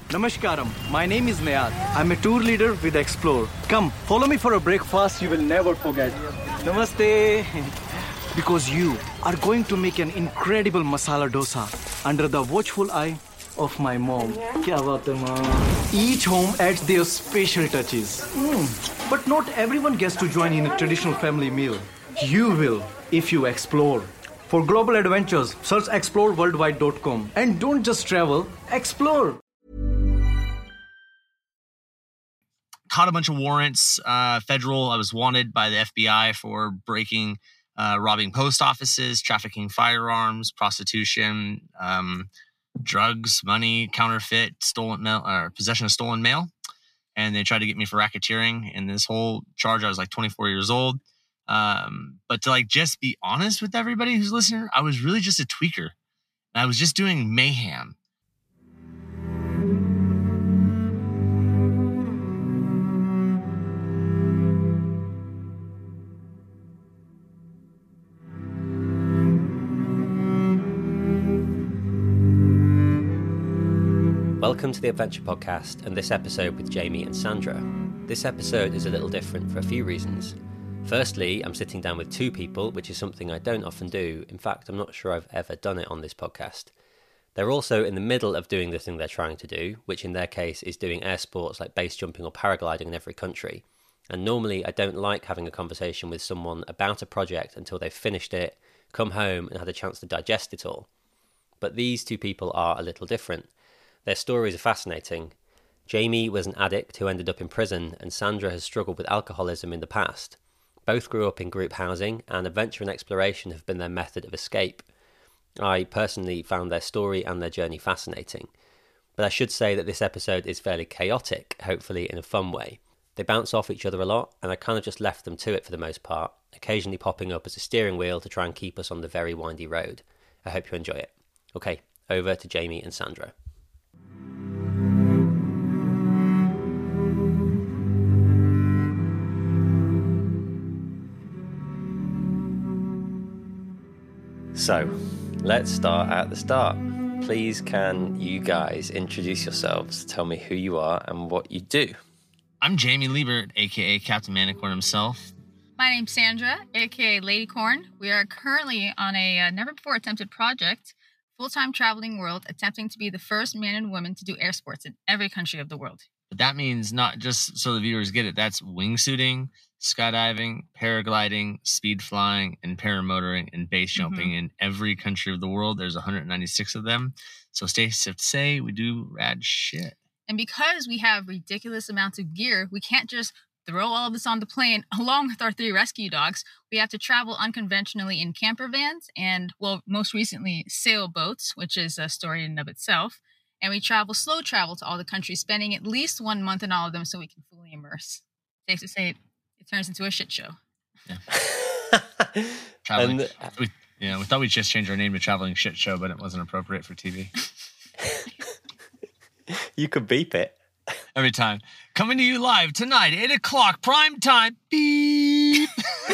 Namaskaram. My name is Nayar. I'm a tour leader with Explore. Come, follow me for a breakfast you will never forget. Namaste. Because you are going to make an incredible masala dosa under the watchful eye of my mom. Kya baat hai, mom? Each home adds their special touches. But not everyone gets to join in a traditional family meal. You will if you explore. For global adventures, search exploreworldwide.com. And don't just travel, explore. Caught a bunch of warrants, federal. I was wanted by the FBI for robbing post offices, trafficking firearms, prostitution, drugs, money, counterfeit, stolen mail, or possession of stolen mail. And they tried to get me for racketeering. And this whole charge, I was like 24 years old. But to just be honest with everybody who's listening, I was really just a tweaker. And I was just doing mayhem. Welcome to the Adventure Podcast and this episode with Jamie and Sandra. This episode is a little different for a few reasons. Firstly, I'm sitting down with two people, which is something I don't often do. In fact, I'm not sure I've ever done it on this podcast. They're also in the middle of doing the thing they're trying to do, which in their case is doing air sports like base jumping or paragliding in every country. And normally I don't like having a conversation with someone about a project until they've finished it, come home and had a chance to digest it all. But these two people are a little different. Their stories are fascinating. Jamie was an addict who ended up in prison, and Sandra has struggled with alcoholism in the past. Both grew up in group housing, and adventure and exploration have been their method of escape. I personally found their story and their journey fascinating. But I should say that this episode is fairly chaotic, hopefully in a fun way. They bounce off each other a lot, and I kind of just left them to it for the most part, occasionally popping up as a steering wheel to try and keep us on the very windy road. I hope you enjoy it. Okay, over to Jamie and Sandra. So, let's start at the start. Please, can you guys introduce yourselves? Tell me who you are and what you do. I'm Jamie Liebert, a.k.a. Captain Manicorn himself. My name's Sandra, a.k.a. Lady Corn. We are currently on a never-before-attempted project, full-time traveling world, attempting to be the first man and woman to do air sports in every country of the world. But that means, not just so the viewers get it, that's wingsuiting, skydiving, paragliding, speed flying, and paramotoring, and base jumping in every country of the world. There's 196 of them. So safe to say, we do rad shit. And because we have ridiculous amounts of gear, we can't just throw all of this on the plane along with our 3 rescue dogs. We have to travel unconventionally in camper vans and, well, most recently, sailboats, which is a story in and of itself. And we slow travel to all the countries, spending at least 1 month in all of them so we can fully immerse. Safe to say, it turns into a shit show. Yeah. Traveling. We thought we'd just change our name to Traveling Shit Show, but it wasn't appropriate for TV. You could beep it. Every time. Coming to you live tonight, 8 o'clock, prime time. Beep.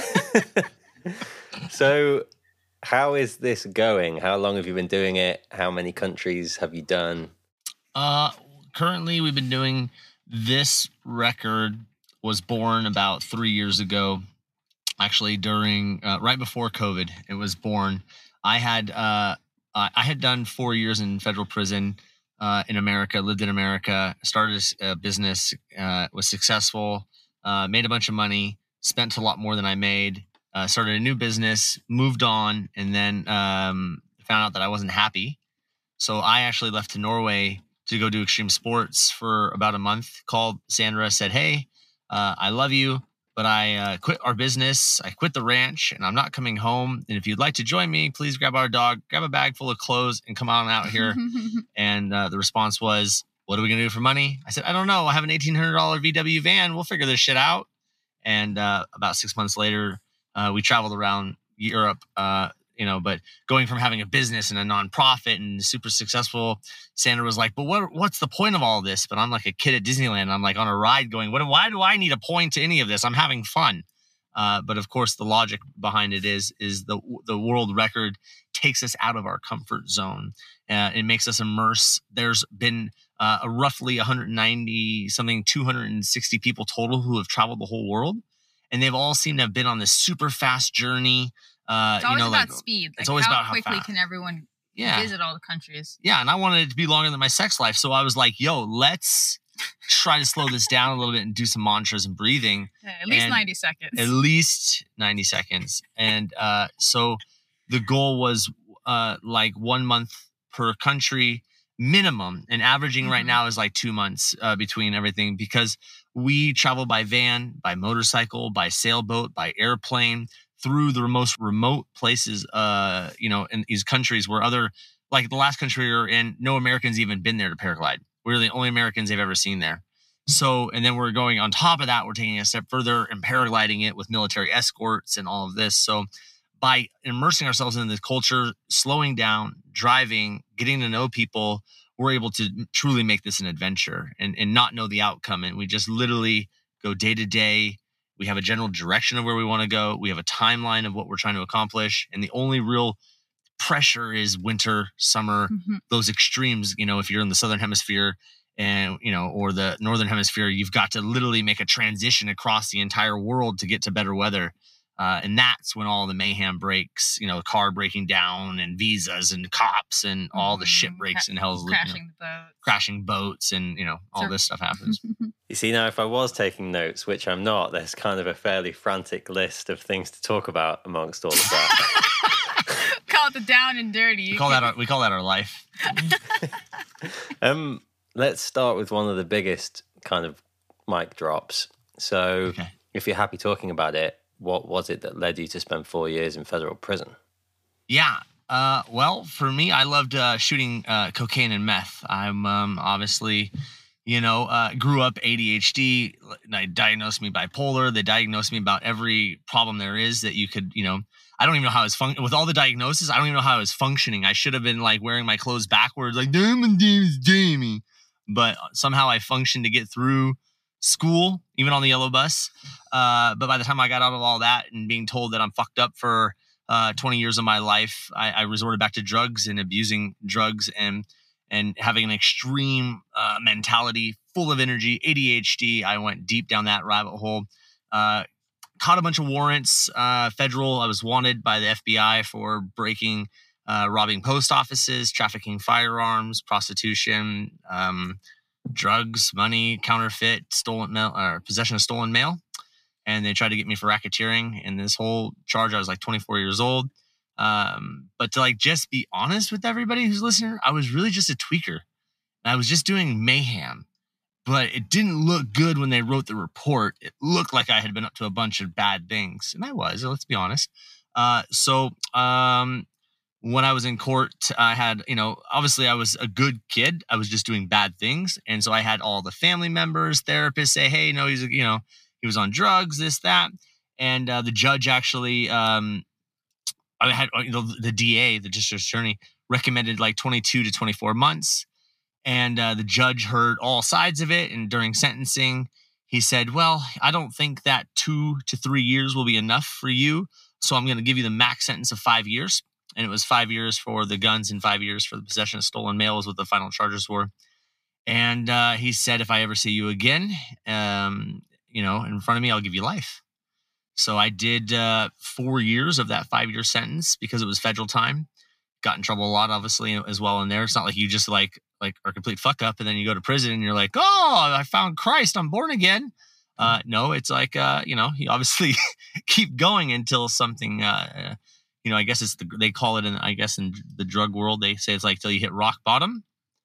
So, how is this going? How long have you been doing it? How many countries have you done? Currently, we've been doing this record. Was born about 3 years ago, actually during right before COVID. It was born. I had done 4 years in federal prison in America. Lived in America. Started a business. Was successful. Made a bunch of money. Spent a lot more than I made. Started a new business. Moved on, and then found out that I wasn't happy. So I actually left to Norway to go do extreme sports for about a month. Called Sandra. Said, "Hey. I love you, but I quit our business. I quit the ranch, and I'm not coming home. And if you'd like to join me, please grab our dog, grab a bag full of clothes, and come on out here." And the response was, "What are we going to do for money?" I said, "I don't know. I have an $1,800 VW van. We'll figure this shit out." And about 6 months later, we traveled around Europe, but going from having a business and a nonprofit and super successful, Sandra was like, "But what's the point of all this?" But I'm like a kid at Disneyland. I'm like on a ride going, why do I need a point to any of this? I'm having fun. But of course, the logic behind it is the world record takes us out of our comfort zone. It makes us immerse. There's been a roughly 190 something, 260 people total who have traveled the whole world, and they've all seemed to have been on this super fast journey. It's always about speed. It's always about how quickly how fast. can everyone visit all the countries? Yeah, and I wanted it to be longer than my sex life, so I was like, "Yo, let's try to slow this down a little bit and do some mantras and breathing." At least 90 seconds. At least 90 seconds. And so the goal was like 1 month per country minimum. And averaging right now is like 2 months between everything, because we travel by van, by motorcycle, by sailboat, by airplane, through the most remote places, in these countries where like the last country we were in, no Americans even been there to paraglide. We're the only Americans they've ever seen there. So, and then we're going on top of that, we're taking a step further and paragliding it with military escorts and all of this. So by immersing ourselves in this culture, slowing down, driving, getting to know people, we're able to truly make this an adventure and not know the outcome. And we just literally go day to day. We have a general direction of where we want to go. We have a timeline of what we're trying to accomplish. And the only real pressure is winter, summer, those extremes. If you're in the Southern Hemisphere and, or the Northern Hemisphere, you've got to literally make a transition across the entire world to get to better weather. And that's when all the mayhem breaks, car breaking down and visas and cops and all the shit breaks and hell's crashing boats and, all this stuff happens. You see, now, if I was taking notes, which I'm not, there's kind of a fairly frantic list of things to talk about amongst all of that. Call it the down and dirty. We call that our life. Let's start with one of the biggest kind of mic drops. So if you're happy talking about it, what was it that led you to spend 4 years in federal prison? Yeah. Well, for me, I loved shooting cocaine and meth. I'm obviously, grew up ADHD. They diagnosed me bipolar. They diagnosed me about every problem there is that you could, I don't even know how I was with all the diagnosis. I don't even know how I was functioning. I should have been like wearing my clothes backwards, like, my name is Jamie. But somehow I functioned to get through school, even on the yellow bus. But by the time I got out of all that and being told that I'm fucked up for 20 years of my life, I resorted back to drugs and abusing drugs and having an extreme mentality, full of energy, ADHD. I went deep down that rabbit hole. Caught a bunch of warrants, federal. I was wanted by the FBI for robbing post offices, trafficking firearms, prostitution, drugs, money, counterfeit, stolen mail, or possession of stolen mail. And they tried to get me for racketeering. And this whole charge, I was like 24 years old. But to just be honest with everybody who's listening, I was really just a tweaker. I was just doing mayhem. But it didn't look good when they wrote the report. It looked like I had been up to a bunch of bad things. And I was, let's be honest. So when I was in court, I had, obviously I was a good kid. I was just doing bad things. And so I had all the family members, therapists say, hey, no, he was on drugs, this, that. And the judge actually, I had, the DA, the district attorney, recommended like 22 to 24 months. And the judge heard all sides of it. And during sentencing, he said, well, I don't think that 2 to 3 years will be enough for you. So I'm going to give you the max sentence of 5 years. And it was 5 years for the guns and 5 years for the possession of stolen mail was what the final charges were. And he said, if I ever see you again, in front of me, I'll give you life. So I did 4 years of that 5-year sentence because it was federal time. Got in trouble a lot, obviously, as well in there. It's not like you just like are a complete fuck up and then you go to prison and you're like, oh, I found Christ, I'm born again. No, it's like, you obviously keep going until something, I guess they call it in the drug world, they say it's like till you hit rock bottom.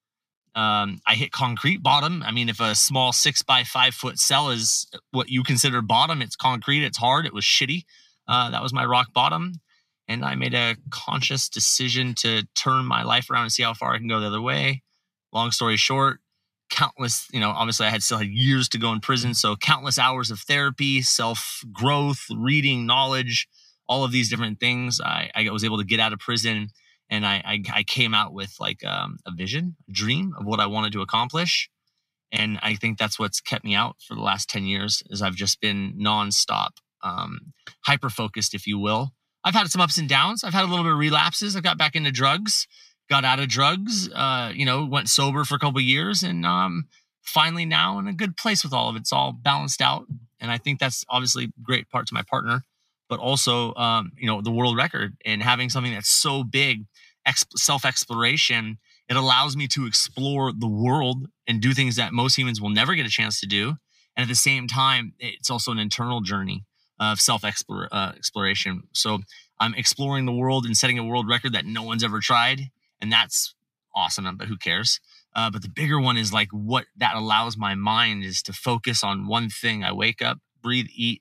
I hit concrete bottom. I mean, if a small 6 by 5 foot cell is what you consider bottom, it's concrete, it's hard, it was shitty. That was my rock bottom. And I made a conscious decision to turn my life around and see how far I can go the other way. Long story short, countless, obviously I still had years to go in prison. So countless hours of therapy, self-growth, reading, knowledge, all of these different things. I was able to get out of prison and I came out with like a vision, a dream of what I wanted to accomplish. And I think that's what's kept me out for the last 10 years is I've just been nonstop hyper focused, if you will. I've had some ups and downs. I've had a little bit of relapses. I got back into drugs, got out of drugs, went sober for a couple of years, and finally now in a good place with all of it. It's all balanced out. And I think that's obviously a great part to my partner, but also, the world record and having something that's so big, self-exploration, it allows me to explore the world and do things that most humans will never get a chance to do. And at the same time, it's also an internal journey of self-exploration. So I'm exploring the world and setting a world record that no one's ever tried. And that's awesome, but who cares? But the bigger one is like what that allows my mind is to focus on one thing. I wake up, breathe, eat,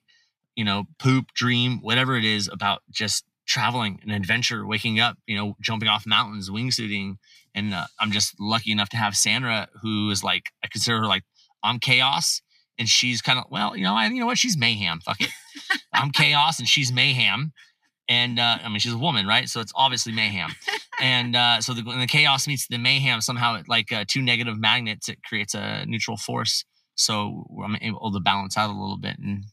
poop, dream, whatever it is about just traveling, an adventure, waking up, jumping off mountains, wingsuiting. And I'm just lucky enough to have Sandra, who is like, I consider her like, I'm chaos. And she's kind of, what? She's mayhem. Fuck it. I'm chaos and she's mayhem. And she's a woman, right? So it's obviously mayhem. And so when the chaos meets the mayhem, somehow it like two negative magnets, it creates a neutral force. So I'm able to balance out a little bit. And,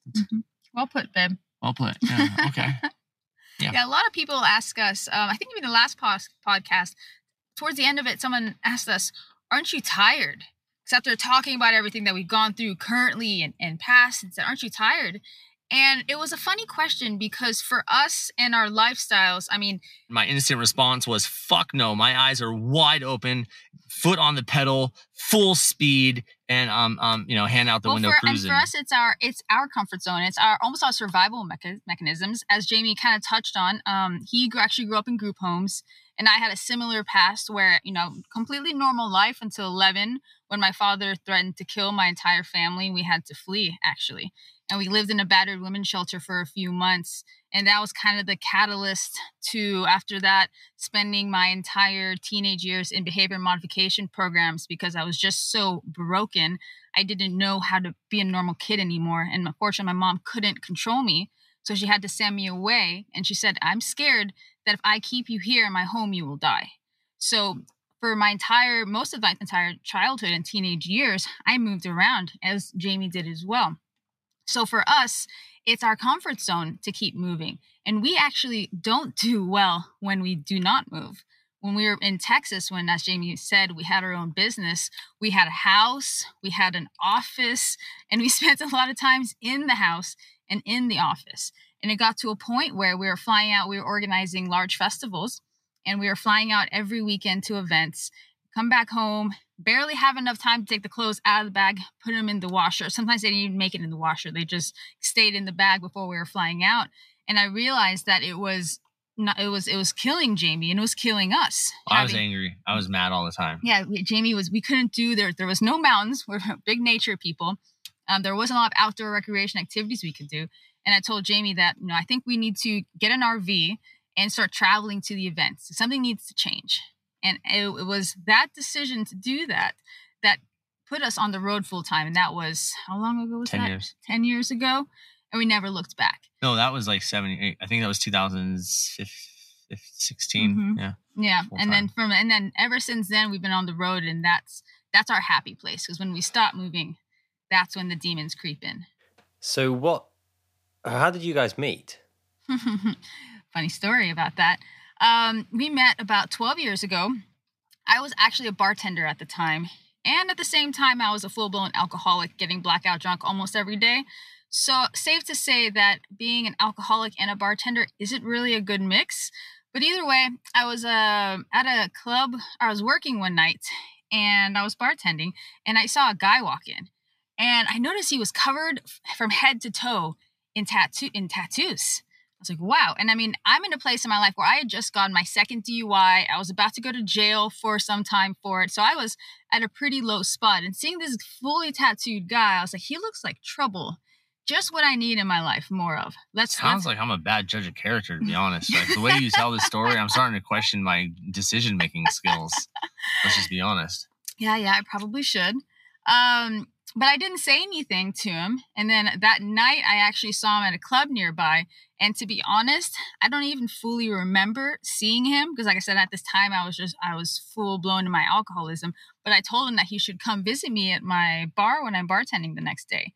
Well put, babe. Well put. Yeah, okay. Yeah, a lot of people ask us, I think even the last podcast, towards the end of it, someone asked us, aren't you tired? Because after talking about everything that we've gone through currently and past, and said, aren't you tired? And it was a funny question because for us and our lifestyles, my instant response was, fuck no. My eyes are wide open, foot on the pedal, full speed, and hand out the window cruising. And for us, it's our comfort zone. It's almost our survival mechanisms. As Jamie kind of touched on, he actually grew up in group homes, and I had a similar past where, completely normal life until 11 when my father threatened to kill my entire family. We had to flee, actually. And we lived in a battered women's shelter for a few months. And that was kind of the catalyst to, after that, spending my entire teenage years in behavior modification programs because I was just so broken. I didn't know how to be a normal kid anymore. And unfortunately, my mom couldn't control me. So she had to send me away. And she said, I'm scared that if I keep you here in my home, you will die. So for most of my entire childhood and teenage years, I moved around, as Jamie did as well. So for us, it's our comfort zone to keep moving. And we actually don't do well when we do not move. When we were in Texas, as Jamie said, we had our own business, we had a house, we had an office, and we spent a lot of times in the house and in the office. And it got to a point where we were flying out, we were organizing large festivals, and we were flying out every weekend to events, come back home, barely have enough time to take the clothes out of the bag, put them in the washer. Sometimes they didn't even make it in the washer. They just stayed in the bag before we were flying out. And I realized that it was killing Jamie and it was killing us. I was angry. I was mad all the time. Yeah, we couldn't do there was no mountains. We're big nature people. There wasn't a lot of outdoor recreation activities we could do. And I told Jamie that, I think we need to get an RV and start traveling to the events. Something needs to change. And it was that decision to do that put us on the road full time. And that was, how long ago was 10 that? years. 10 years ago. And we never looked back. No, that was like 7, I think that was 2016. Mm-hmm. Yeah. Yeah. And then ever since then, we've been on the road, and that's our happy place. Because when we stop moving, that's when the demons creep in. So how did you guys meet? Funny story about that. We met about 12 years ago. I was actually a bartender at the time. And at the same time, I was a full-blown alcoholic, getting blackout drunk almost every day. So safe to say that being an alcoholic and a bartender isn't really a good mix. But either way, I was at a club. I was working one night, and I was bartending, and I saw a guy walk in. And I noticed he was covered from head to toe in tattoos. I was like, wow. And I'm in a place in my life where I had just gotten my second DUI. I was about to go to jail for some time for it. So I was at a pretty low spot. And seeing this fully tattooed guy, I was like, he looks like trouble. Just what I need in my life more of. Sounds like I'm a bad judge of character, to be honest. Like the way you tell this story, I'm starting to question my decision-making skills. Let's just be honest. Yeah, I probably should. But I didn't say anything to him. And then that night, I actually saw him at a club nearby. And to be honest, I don't even fully remember seeing him. Because like I said, at this time, I was full blown in my alcoholism. But I told him that he should come visit me at my bar when I'm bartending the next day.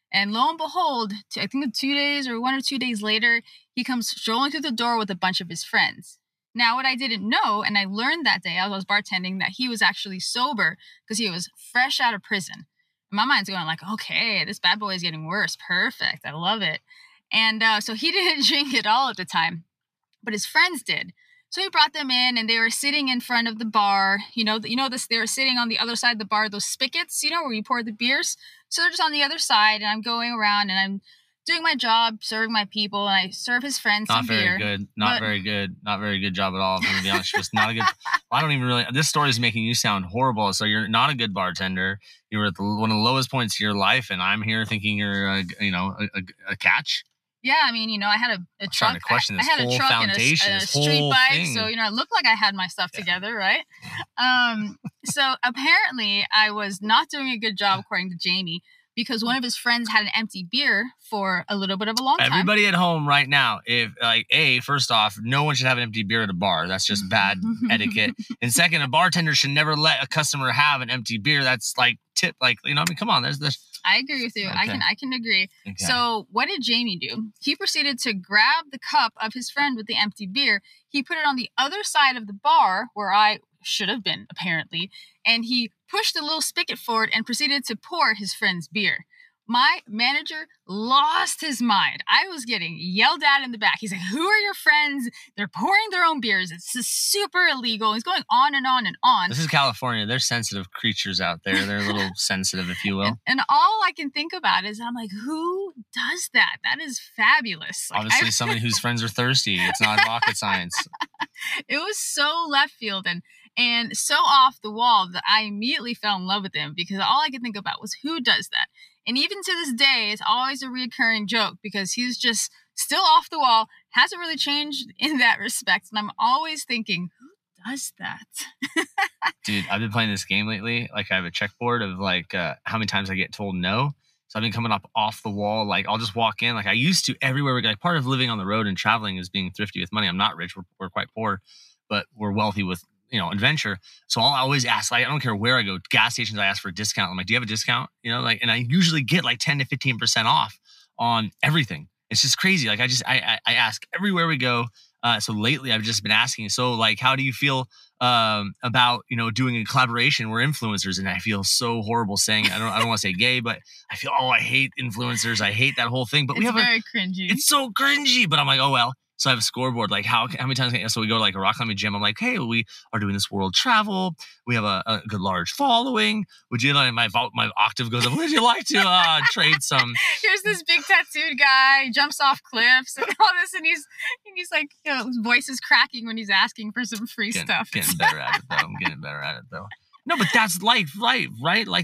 And lo and behold, I think 2 days or 1 or 2 days later, he comes strolling through the door with a bunch of his friends. Now, what I didn't know, and I learned that day as I was bartending, that he was actually sober because he was fresh out of prison. And my mind's going like, okay, this bad boy is getting worse. Perfect. I love it. And so he didn't drink at all at the time, but his friends did. So he brought them in, and they were sitting in front of the bar. They were sitting on the other side of the bar, those spigots, where you pour the beers. So they're just on the other side, and I'm going around, and I'm doing my job, serving my people, and I serve his friends some beer. Not very good job at all. I'm gonna be honest, just not a good. I don't even really. This story is making you sound horrible. So you're not a good bartender. You were at one of the lowest points of your life, and I'm here thinking you're, a catch. Yeah, I mean, I had a truck. To question this I had whole a truck foundation, and a this street whole bike, thing. so it looked like I had my stuff together, right? So apparently, I was not doing a good job, according to Jamie, because one of his friends had an empty beer for a little bit of a long time. Everybody at home right now, if first off, no one should have an empty beer at a bar. That's just bad etiquette. And second, a bartender should never let a customer have an empty beer. That's like tip, come on, there's this. I agree with you. Okay. I can agree. Okay. So what did Jamie do? He proceeded to grab the cup of his friend with the empty beer. He put it on the other side of the bar where I should have been, apparently, and he pushed the little spigot forward and proceeded to pour his friend's beer. My manager lost his mind. I was getting yelled at in the back. He's like, who are your friends? They're pouring their own beers. It's super illegal. He's going on and on and on. This is California. They're sensitive creatures out there. They're a little sensitive, if you will. And all I can think about is, I'm like, who does that? That is fabulous. Obviously, somebody whose friends are thirsty. It's not rocket science. It was so left field and so off the wall that I immediately fell in love with him, because all I could think about was, who does that? And even to this day, it's always a reoccurring joke, because he's just still off the wall, hasn't really changed in that respect. And I'm always thinking, who does that? Dude, I've been playing this game lately. Like, I have a checkboard of how many times I get told no. So I've been coming up off the wall. Like, I'll just walk in. Like, I used to everywhere. Like, part of living on the road and traveling is being thrifty with money. I'm not rich. We're quite poor, but we're wealthy with, adventure. So I'll always ask, I don't care where I go, gas stations, I ask for a discount. I'm like, do you have a discount? And I usually get like 10 to 15% off on everything. It's just crazy. Like, I ask everywhere we go. So lately I've just been asking, so like, how do you feel about, doing a collaboration? We're influencers, and I feel so horrible saying, I don't want to say gay, but I feel, I hate influencers. I hate that whole thing, but it's very cringy. It's so cringy, but I'm like, oh, well. So I have a scoreboard, like how many times, so we go to like a rock climbing gym. I'm like, hey, we are doing this world travel. We have a good large following. Would you like, my octave goes up. Would you like to trade some? Here's this big tattooed guy, jumps off cliffs and all this. And he's like, his voice is cracking when he's asking for some free stuff. Getting better at it though. I'm getting better at it though. No, but that's life, right? Like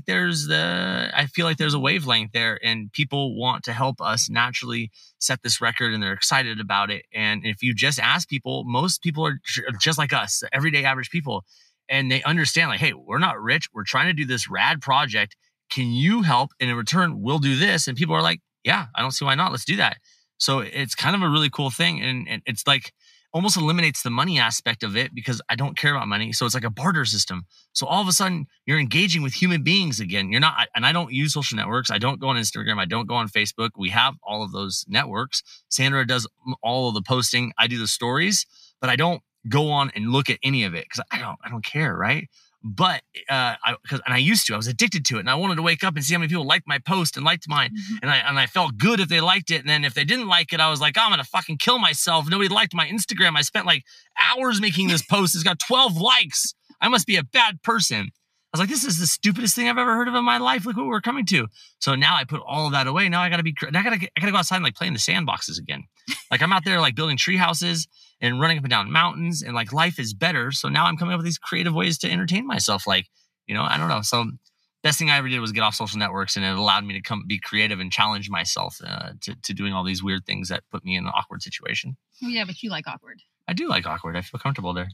I feel like there's a wavelength there, and people want to help us naturally set this record, and they're excited about it. And if you just ask people, most people are just like us, everyday average people, and they understand like, hey, we're not rich. We're trying to do this rad project. Can you help? And in return, we'll do this. And people are like, yeah, I don't see why not. Let's do that. So it's kind of a really cool thing. And it's like, almost eliminates the money aspect of it, because I don't care about money. So it's like a barter system. So all of a sudden you're engaging with human beings again. You're not, and I don't use social networks. I don't go on Instagram. I don't go on Facebook. We have all of those networks. Sandra does all of the posting. I do the stories, but I don't go on and look at any of it because I don't care. Right. But I used to, I was addicted to it, and I wanted to wake up and see how many people liked my post and liked mine. Mm-hmm. And I felt good if they liked it. And then if they didn't like it, I was like, oh, I'm going to fucking kill myself. Nobody liked my Instagram. I spent like hours making this post. It's got 12 likes. I must be a bad person. I was like, this is the stupidest thing I've ever heard of in my life. Look what we're coming to. So now I put all of that away. Now I gotta go outside and like play in the sandboxes again. Like, I'm out there like building tree houses and running up and down mountains, and like life is better. So now I'm coming up with these creative ways to entertain myself. Like, I don't know. So best thing I ever did was get off social networks, and it allowed me to come be creative and challenge myself to doing all these weird things that put me in an awkward situation. Oh, yeah, but you like awkward. I do like awkward. I feel comfortable there.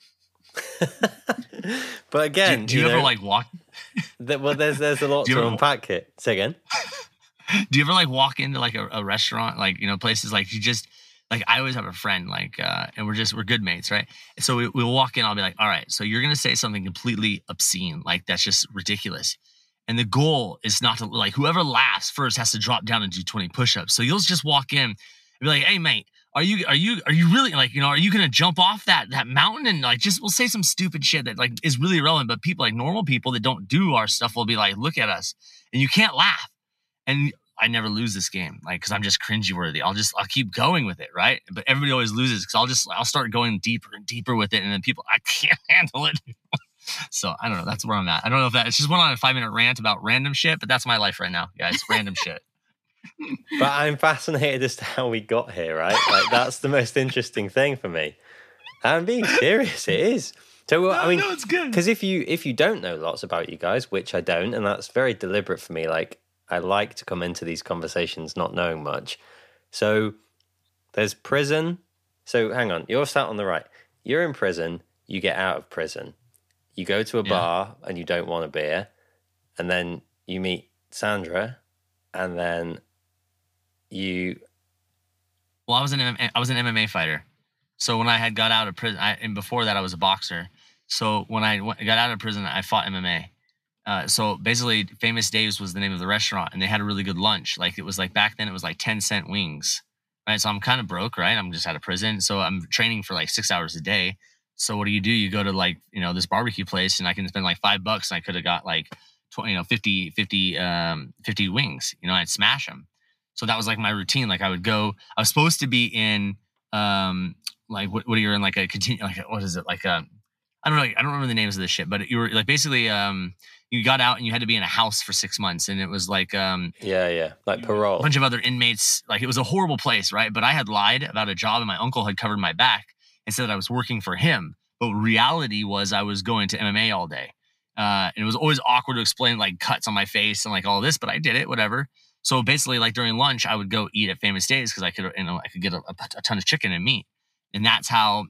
But again, do you ever like walk? There's a lot to unpack here. Say again. Do you ever like walk into like a restaurant, like, places like you just, like, I always have a friend, like, and we're good mates, right? So we'll walk in, I'll be like, all right, so you're going to say something completely obscene, like that's just ridiculous. And the goal is not to, like, whoever laughs first has to drop down and do 20 push-ups. So you'll just walk in and be like, hey, mate, are you really, like, are you going to jump off that mountain? And like, we'll say some stupid shit that like is really irrelevant, but people, like normal people that don't do our stuff, will be like, look at us, and you can't laugh. And I never lose this game, like, cause I'm just cringy worthy. I'll keep going with it. Right. But everybody always loses. Cause I'll start going deeper and deeper with it. And then people, I can't handle it. So I don't know. That's where I'm at. I don't know if it's just went on a 5-minute rant about random shit, but that's my life right now, guys. Random shit. But I'm fascinated as to how we got here, right? Like, that's the most interesting thing for me. I'm being serious. It is. So, I mean, it's good. Because if you don't know lots about you guys, which I don't, and that's very deliberate for me. Like, I like to come into these conversations not knowing much. So there's prison. So hang on, you're sat on the right. You're in prison. You get out of prison. You go to a bar and you don't want a beer. And then you meet Sandra. And then you... Well, I was an MMA fighter. So when I had got out of prison, and before that I was a boxer. So when I got out of prison, I fought MMA. So basically, Famous Dave's was the name of the restaurant, and they had a really good lunch. Like, it was like, back then it was like 10-cent wings, right? So I'm kind of broke, right? I'm just out of prison. So I'm training for like 6 hours a day. So what do? You go to, like, this barbecue place, and I can spend like $5 and I could have got like 50 wings, I'd smash them. So that was like my routine. Like, I was supposed to be in, like, what are you in, like a continue, like, what is it? Like, I don't know. I don't remember the names of this shit, but you were like, basically, you got out and you had to be in a house for 6 months. And it was like, like parole. A bunch of other inmates. Like, it was a horrible place. Right. But I had lied about a job, and my uncle had covered my back and said that I was working for him. But reality was I was going to MMA all day. And it was always awkward to explain, like, cuts on my face and like all this, but I did it, whatever. So basically, like, during lunch, I would go eat at Famous Dave's because I could get a ton of chicken and meat. And that's how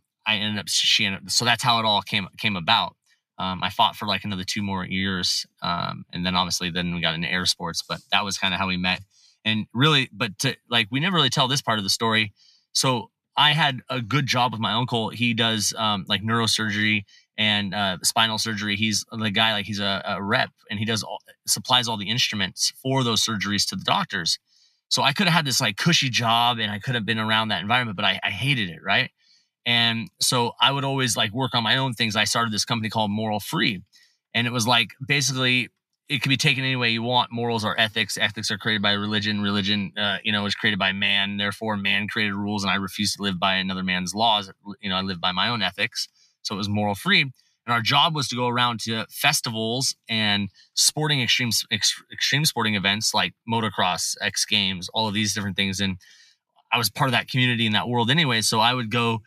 so that's how it all came about. I fought for like another 2 more years. And then obviously then we got into air sports, but that was kind of how we met. And really, we never really tell this part of the story. So I had a good job with my uncle. He does like neurosurgery and spinal surgery. He's the guy, like, he's a rep, and he supplies all the instruments for those surgeries to the doctors. So I could have had this like cushy job, and I could have been around that environment, but I hated it. Right. And so I would always like work on my own things. I started this company called Moral Free. And it was like, basically, it could be taken any way you want. Morals are ethics. Ethics are created by religion. Religion, is created by man. Therefore, man created rules, and I refuse to live by another man's laws. I live by my own ethics. So it was Moral Free. And our job was to go around to festivals and extreme sporting events like motocross, X Games, all of these different things. And I was part of that community in that world anyway. So I would go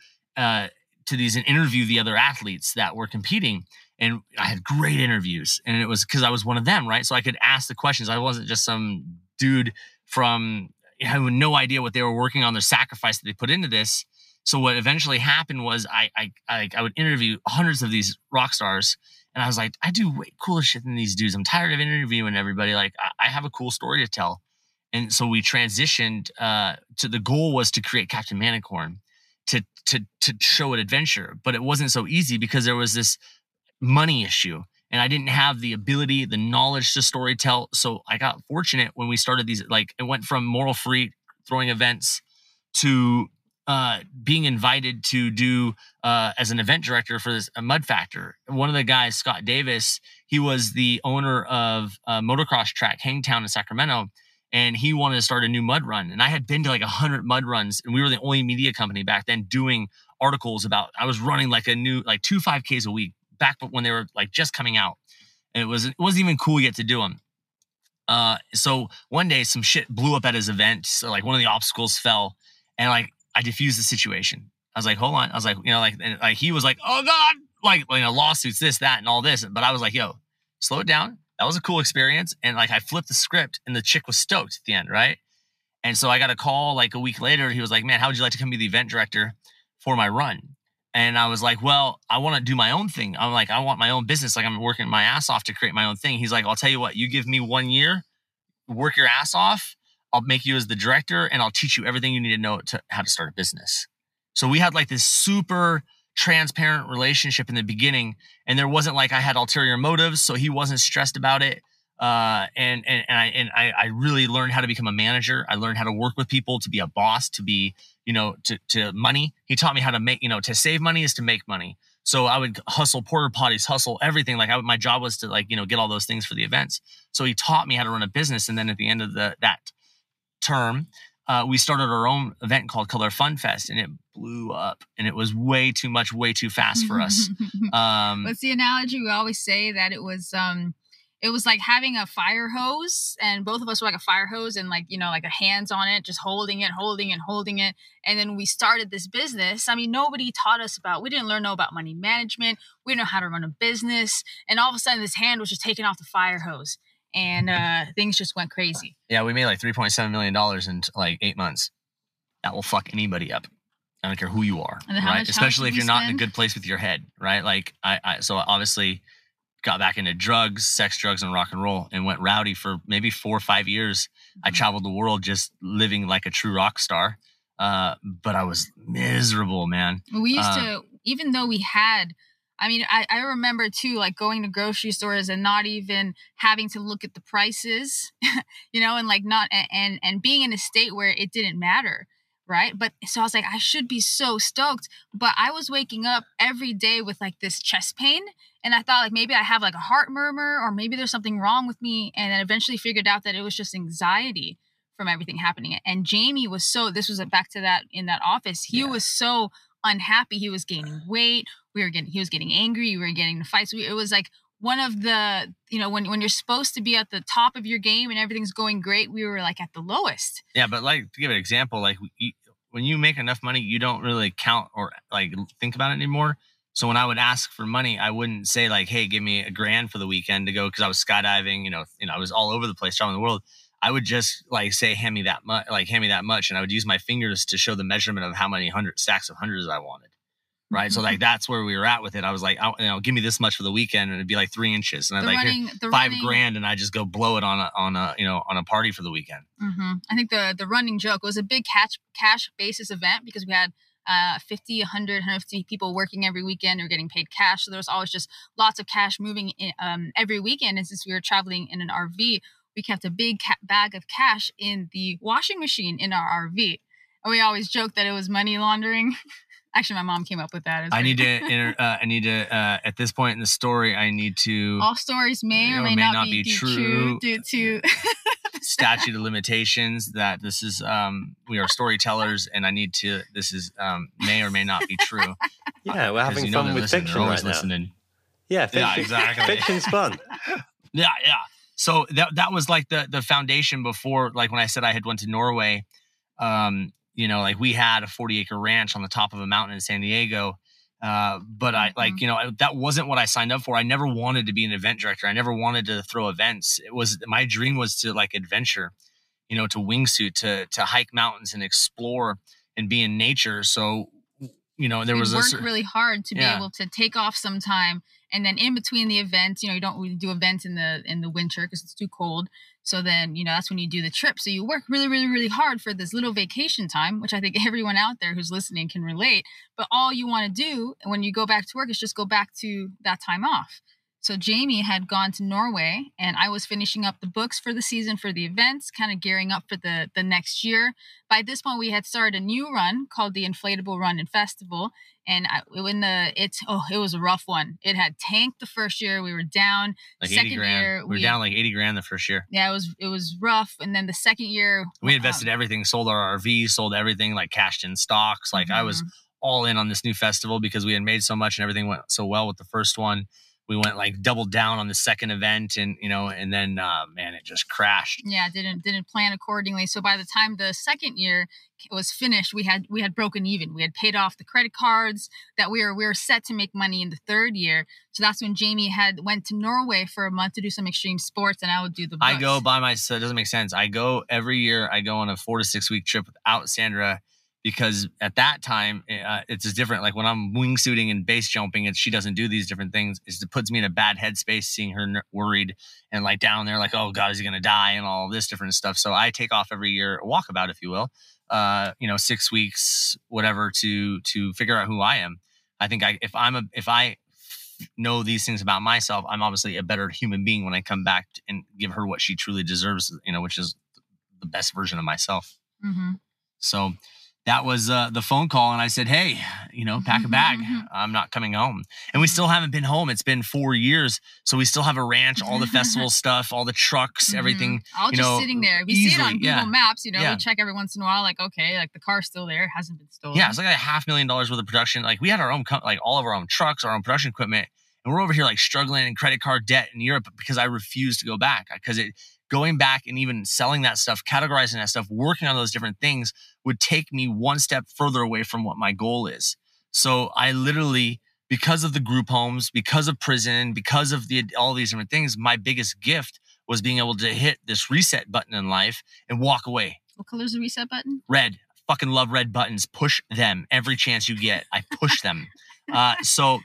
to these and interview the other athletes that were competing. And I had great interviews, and it was because I was one of them, right? So I could ask the questions. I wasn't just some dude from who had no idea what they were working on, their sacrifice that they put into this. So what eventually happened was I would interview hundreds of these rock stars, and I was like, I do way cooler shit than these dudes. I'm tired of interviewing everybody. Like, I have a cool story to tell. And so we transitioned to the goal was to create Captain Manicorn to show an adventure, but it wasn't so easy because there was this money issue, and I didn't have the ability, the knowledge to storytell. So I got fortunate when we started these. Like, it went from Moral Free throwing events to being invited to do as an event director for this Mud Factor. One of the guys, Scott Davis, he was the owner of motocross track Hangtown in Sacramento. And he wanted to start a new mud run. And I had been to like 100 mud runs, and we were the only media company back then doing articles about, I was running like 2 5Ks a week back when they were like just coming out. And it wasn't even cool yet to do them. So one day some shit blew up at his event. So like one of the obstacles fell, and like I diffused the situation. I was like, hold on. I was like, and he was like, oh God, lawsuits, this, that, and all this. But I was like, yo, slow it down. That was a cool experience. And like, I flipped the script, and the chick was stoked at the end. Right. And so I got a call like a week later. He was like, man, how would you like to come be the event director for my run? And I was like, well, I want to do my own thing. I'm like, I want my own business. Like, I'm working my ass off to create my own thing. He's like, I'll tell you what, you give me 1 year, work your ass off. I'll make you as the director, and I'll teach you everything you need to know how to start a business. So we had like this super transparent relationship in the beginning, and there wasn't like I had ulterior motives. So he wasn't stressed about it. I really learned how to become a manager. I learned how to work with people, to be a boss, to be, to money. He taught me how to make, to save money is to make money. So I would hustle porta potties, hustle everything. Like my job was to get all those things for the events. So he taught me how to run a business. And then at the end of that term, we started our own event called Color Fun Fest, and it blew up. And it was way too much, way too fast for us. What's the analogy? We always say that it was like having a fire hose, and both of us were like a fire hose and like a hands on it, just holding it. And then we started this business. I mean, nobody taught us we didn't know about money management. We didn't know how to run a business. And all of a sudden this hand was just taking off the fire hose, and things just went crazy. Yeah. We made like $3.7 million in like 8 months. That will fuck anybody up. I don't care who you are, right? Especially if you're not in a good place with your head, right? Like so obviously got back into drugs, sex, drugs, and rock and roll, and went rowdy for maybe 4 or 5 years. I traveled the world just living like a true rock star. But I was miserable, man. We used to, even though we had, I remember too, like going to grocery stores and not even having to look at the prices, and like and being in a state where it didn't matter. Right. But so I was like, I should be so stoked. But I was waking up every day with like this chest pain. And I thought like maybe I have like a heart murmur, or maybe there's something wrong with me. And then eventually figured out that it was just anxiety from everything happening. And Jamie was this was back to that in that office. He was so unhappy. He was gaining weight. He was getting angry. We were getting into fights. It was like one of the, when you're supposed to be at the top of your game and everything's going great, we were like at the lowest. Yeah. But like, to give an example, like when you make enough money, you don't really count or like think about it anymore. So when I would ask for money, I wouldn't say like, hey, give me $1,000 for the weekend to go, because I was skydiving, I was all over the place, traveling the world. I would just like say, hand me that much. And I would use my fingers to show the measurement of how many stacks of hundreds I wanted. Right. So like, that's where we were at with it. I was like, give me this much for the weekend, and it'd be like 3 inches. And I'd like, $5,000, and I just go blow it on a party for the weekend. Mm-hmm. I think the running joke was a big cash basis event, because we had 50, 100, 150 people working every weekend or getting paid cash. So there was always just lots of cash moving every weekend. And since we were traveling in an RV, we kept a big bag of cash in the washing machine in our RV. And we always joked that it was money laundering. Actually, my mom came up with that. I need to, at this point in the story, I need to. All stories may or may not be true due to statute of limitations. That this is, we are storytellers, and this is may or may not be true. Yeah, we're having fun with fiction right now. Listening. Yeah, exactly. Fiction's fun. Yeah. So that was like the foundation before, like when I said I had went to Norway. Like we had a 40-acre ranch on the top of a mountain in San Diego. But I that wasn't what I signed up for. I never wanted to be an event director. I never wanted to throw events. My dream was to like adventure, to wingsuit, to hike mountains and explore and be in nature. So, there was work really hard to be able to take off some time. And then in between the events, you don't really do events in the winter because it's too cold. So then, that's when you do the trip. So you work really, really, really hard for this little vacation time, which I think everyone out there who's listening can relate. But all you want to do when you go back to work is just go back to that time off. So Jamie had gone to Norway, and I was finishing up the books for the season for the events, kind of gearing up for the next year. By this point, we had started a new run called the Inflatable Run and Festival. And it was a rough one. It had tanked the first year. We were down. Like $80,000. We were down like $80,000 the first year. Yeah, it was rough. And then the second year, we invested everything, sold our RV, sold everything, like cashed in stocks. Like I was all in on this new festival because we had made so much and everything went so well with the first one. We went like doubled down on the second event, and and then man, it just crashed. Yeah, didn't plan accordingly. So by the time the second year was finished, we had broken even. We had paid off the credit cards. That we were set to make money in the third year. So that's when Jamie went to Norway for a month to do some extreme sports, and I would do the books. I go by myself. It doesn't make sense. I go every year. I go on a 4 to 6 week trip without Sandra. Because at that time, it's just different. Like when I'm wingsuiting and base jumping, and she doesn't do these different things, it puts me in a bad headspace seeing her worried and like down there, like, oh God, is he going to die and all this different stuff. So I take off every year, a walkabout, if you will, 6 weeks, whatever, to figure out who I am. I think if I know these things about myself, I'm obviously a better human being when I come back and give her what she truly deserves, which is the best version of myself. Mm-hmm. So that was the phone call. And I said, hey, pack a bag. I'm not coming home. And we still haven't been home. It's been 4 years. So we still have a ranch, all the festival stuff, all the trucks, everything. All just sitting there. We see it on Google Maps, we check every once in a while, like, okay, like the car's still there. It hasn't been stolen. Yeah, it's like $500,000 worth of production. Like we had our own, like all of our own trucks, our own production equipment. And we're over here like struggling in credit card debt in Europe because I refused to go back. Because going back and even selling that stuff, categorizing that stuff, working on those different things would take me one step further away from what my goal is. So I literally, because of the group homes, because of prison, because of all these different things, my biggest gift was being able to hit this reset button in life and walk away. What color is the reset button? Red. Fucking love red buttons. Push them every chance you get. I push them. So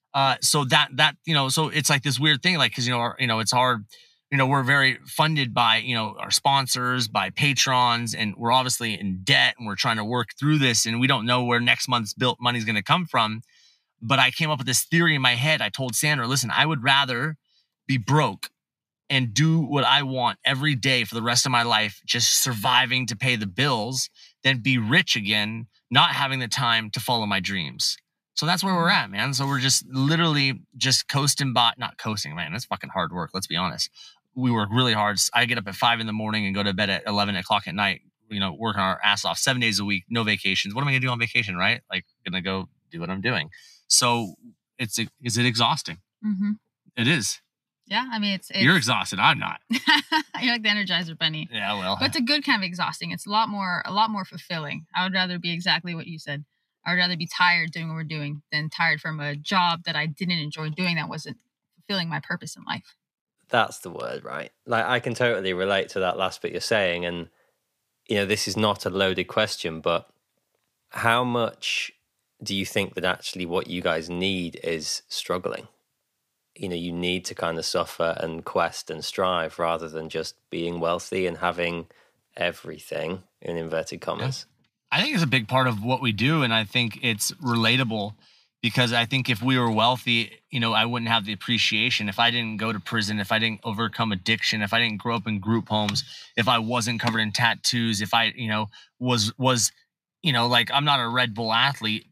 it's like this weird thing, like, because, it's hard. We're very funded by, our sponsors, by patrons, and we're obviously in debt and we're trying to work through this and we don't know where next month's built money is going to come from. But I came up with this theory in my head. I told Sandra, listen, I would rather be broke and do what I want every day for the rest of my life, just surviving to pay the bills, than be rich again, not having the time to follow my dreams. So that's where we're at, man. So we're just literally just coasting by, not coasting, man. That's fucking hard work. Let's be honest. We work really hard. I get up at 5 a.m. and go to bed at 11 o'clock at night, working our ass off 7 days a week, no vacations. What am I going to do on vacation, right? Like, going to go do what I'm doing. So is it exhausting? Mm-hmm. It is. Yeah. I mean, it's you're exhausted. I'm not. You're like the Energizer Bunny. Yeah, well. But it's a good kind of exhausting. It's a lot more fulfilling. I would rather be exactly what you said. I would rather be tired doing what we're doing than tired from a job that I didn't enjoy doing, that wasn't fulfilling my purpose in life. That's the word, right? Like, I can totally relate to that last bit you're saying. And, this is not a loaded question, but how much do you think that actually what you guys need is struggling? You need to kind of suffer and quest and strive rather than just being wealthy and having everything, in inverted commas. I think it's a big part of what we do. And I think it's relatable because I think if we were wealthy, I wouldn't have the appreciation. If I didn't go to prison, if I didn't overcome addiction, if I didn't grow up in group homes, if I wasn't covered in tattoos, if I, was, like, I'm not a Red Bull athlete,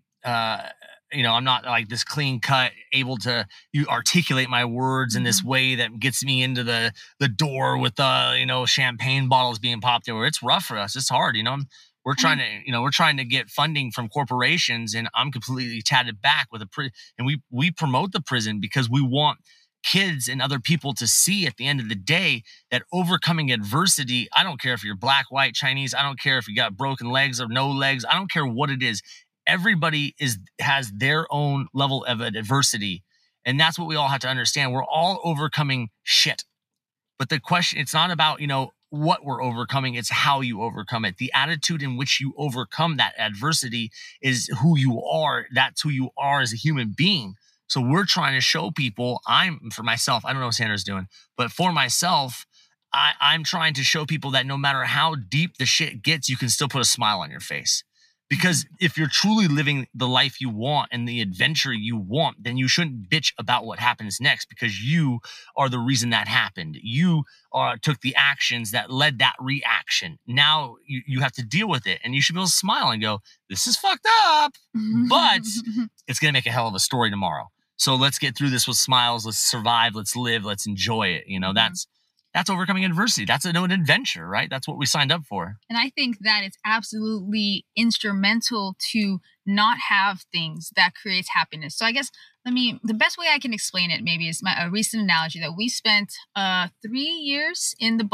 I'm not like this clean cut, able to articulate my words in this way that gets me into the door with champagne bottles being popped over. It's rough for us. It's hard, We're trying to get funding from corporations, and I'm completely tatted back with and we promote the prison because we want kids and other people to see at the end of the day that overcoming adversity, I don't care if you're black, white, Chinese, I don't care if you got broken legs or no legs, I don't care what it is. Everybody has their own level of adversity. And that's what we all have to understand. We're all overcoming shit. But the question, it's not about, what we're overcoming, it's how you overcome it. The attitude in which you overcome that adversity is who you are. That's who you are as a human being. So we're trying to show people, for myself, I don't know what Sandra's doing, but for myself, I'm trying to show people that no matter how deep the shit gets, you can still put a smile on your face. Because if you're truly living the life you want and the adventure you want, then you shouldn't bitch about what happens next, because you are the reason that happened. You took the actions that led that reaction. Now you have to deal with it, and you should be able to smile and go, this is fucked up, but it's going to make a hell of a story tomorrow. So let's get through this with smiles. Let's survive. Let's live. Let's enjoy it. That's overcoming adversity. That's an adventure, right? That's what we signed up for. And I think that it's absolutely instrumental to not have things that creates happiness. So I guess, the best way I can explain it maybe is a recent analogy that we spent 3 years in the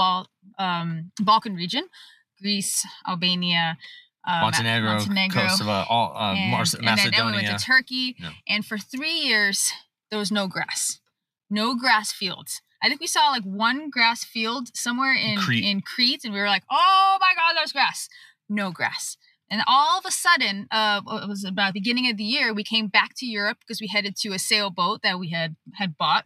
Balkan region, Greece, Albania, Montenegro, Kosovo, Macedonia. And then we went to Turkey. Yeah. And for 3 years, there was no grass fields. I think we saw like one grass field somewhere in Crete, and we were like, oh my God, there's grass. No grass. And all of a sudden, it was about the beginning of the year, we came back to Europe because we headed to a sailboat that we had bought.